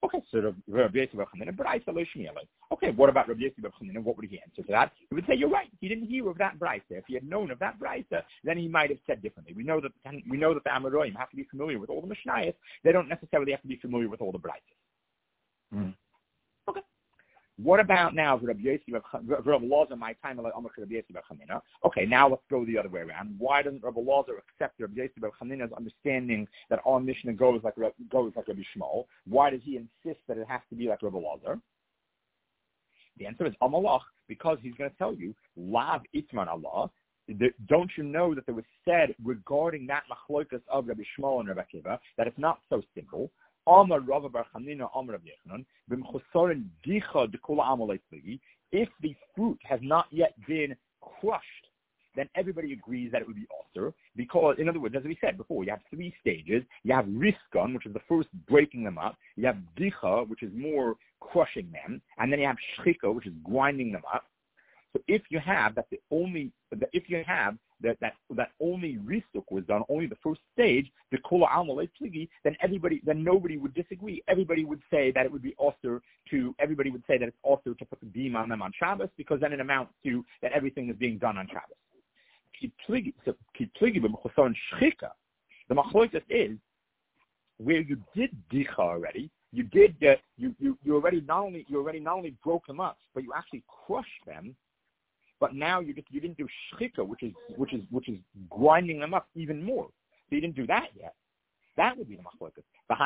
S1: Okay, so Rabbi Yossi bar Chanina, Braisa lo Shmiele. Okay, what about Rabbi Yossi bar Chanina? What would he answer to that? He would say, you're right. He didn't hear of that Braisa. If he had known of that Braisa, then he might have said differently. We know that we know that the Amoraim have to be familiar with all the Mishnayos. They don't necessarily have to be familiar with all the Braisas.
S2: Mm.
S1: Okay. What about now Rabbi Yossi bar Lazar? My time like Rabbi Yossi bar Chanina. Okay, now let's go the other way around. Why doesn't Rabbi Lazar accept Rabbi Yossi bar Chanina's understanding that our Mishnah goes like goes like Rabbi Shmuel? Why does he insist that it has to be like Rabbi Lazar? The answer is Amalach, because he's going to tell you Lav Itman Allah. Don't you know that there was said regarding that machlokas of Rabbi Shmuel and Rabbi Akiva that it's not so simple? Amar Rava bar Chanina Amar Rabbi Yochanan b'mchosarin dicha dekula amalei pligi. If the fruit has not yet been crushed, then everybody agrees that it would be osur. Because, in other words, as we said before, you have three stages. You have riskon, which is the first breaking them up. You have dicha, which is more crushing them, and then you have shchika, which is grinding them up. So if you have that, the only if you have that that that only risuk was done, only the first stage, the kula amalei pligi, then everybody, then nobody would disagree. Everybody would say that it would be osur to. Everybody would say that it's osur to put the beam on them on Shabbos, because then it amounts to that everything is being done on Shabbos. So shchika, the machlokes is where you did dicha already. You did uh, you, you you already not only you already not only broke them up, but you actually crushed them. But now you just, you didn't do shchika, which is which is which is grinding them up even more. So you didn't do that yet. That would be the machlokas.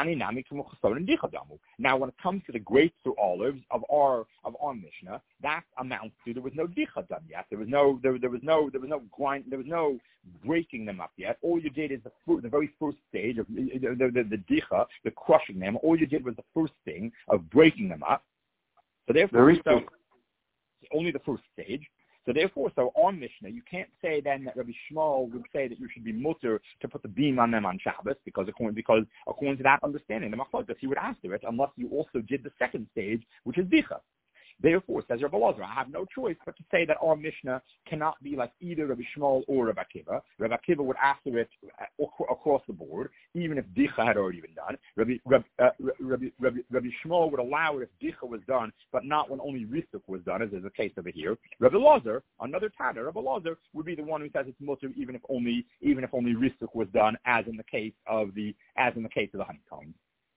S1: Now, when it comes to the grapes or olives of our of our Mishnah, that amounts to there was no dicha done yet. There was no there, there was no there was no grind there was no breaking them up yet. All you did is the fruit, the very first stage of the the, the, the dicha, the crushing them. All you did was the first thing of breaking them up. So therefore, so, only the first stage. So therefore, so on Mishnah, you can't say then that Rabbi Shmuel would say that you should be mutter to put the beam on them on Shabbos, because according, because according to that understanding, the machlokes, he would answer it unless you also did the second stage, which is dicha. Therefore, says Rabbi Lazar, I have no choice but to say that our Mishnah cannot be like either Rabbi Shmuel or Rabbi Akiva. Rabbi Akiva would answer it across the board, even if dicha had already been done. Rabbi, Rabbi, uh, Rabbi, Rabbi, Rabbi Shmuel would allow it if dicha was done, but not when only risuk was done, as is the case over here. Rabbi Lazar, another Tana, Rabbi Lazar would be the one who says it's mutter even if only even if only risuk was done, as in the case of the as in the case of the honeycomb.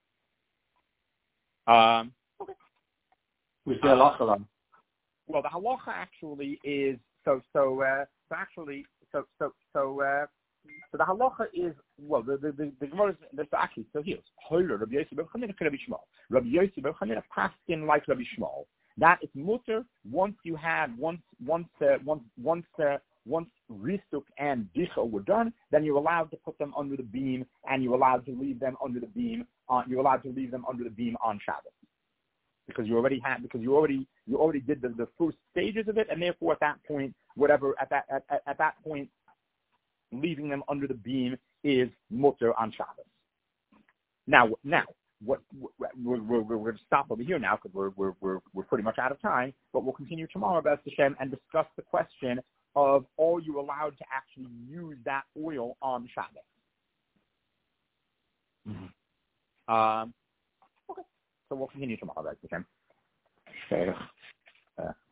S1: Um. Okay.
S2: What's the halacha?
S1: Um, well, the halacha actually is so so uh, so actually so so so uh, so the halacha is well the the the, the Gemara is actually so here Rabbi Yossi bar Chanina Rabbi Shmuel. Rabbi Yossi bar Chanina passed in like Rabbi Shmuel. That is mutter once you have once once uh, once once uh, once risuk and dicha were done, then you're allowed to put them under the beam, and you're allowed to leave them under the beam on you're allowed to leave them under the beam on Shabbos. Because you already had, because you already you already did the, the first stages of it, and therefore at that point, whatever at that at, at, at that point, leaving them under the beam is mutter on Shabbos. Now, now, what we're, we're, we're going to stop over here now because we're we're we're we're pretty much out of time, but we'll continue tomorrow, B'ez Hashem, and discuss the question of are you allowed to actually use that oil on Shabbos? Mm-hmm. Um. So we'll continue tomorrow, B'ez Hashem.
S2: Okay. Uh,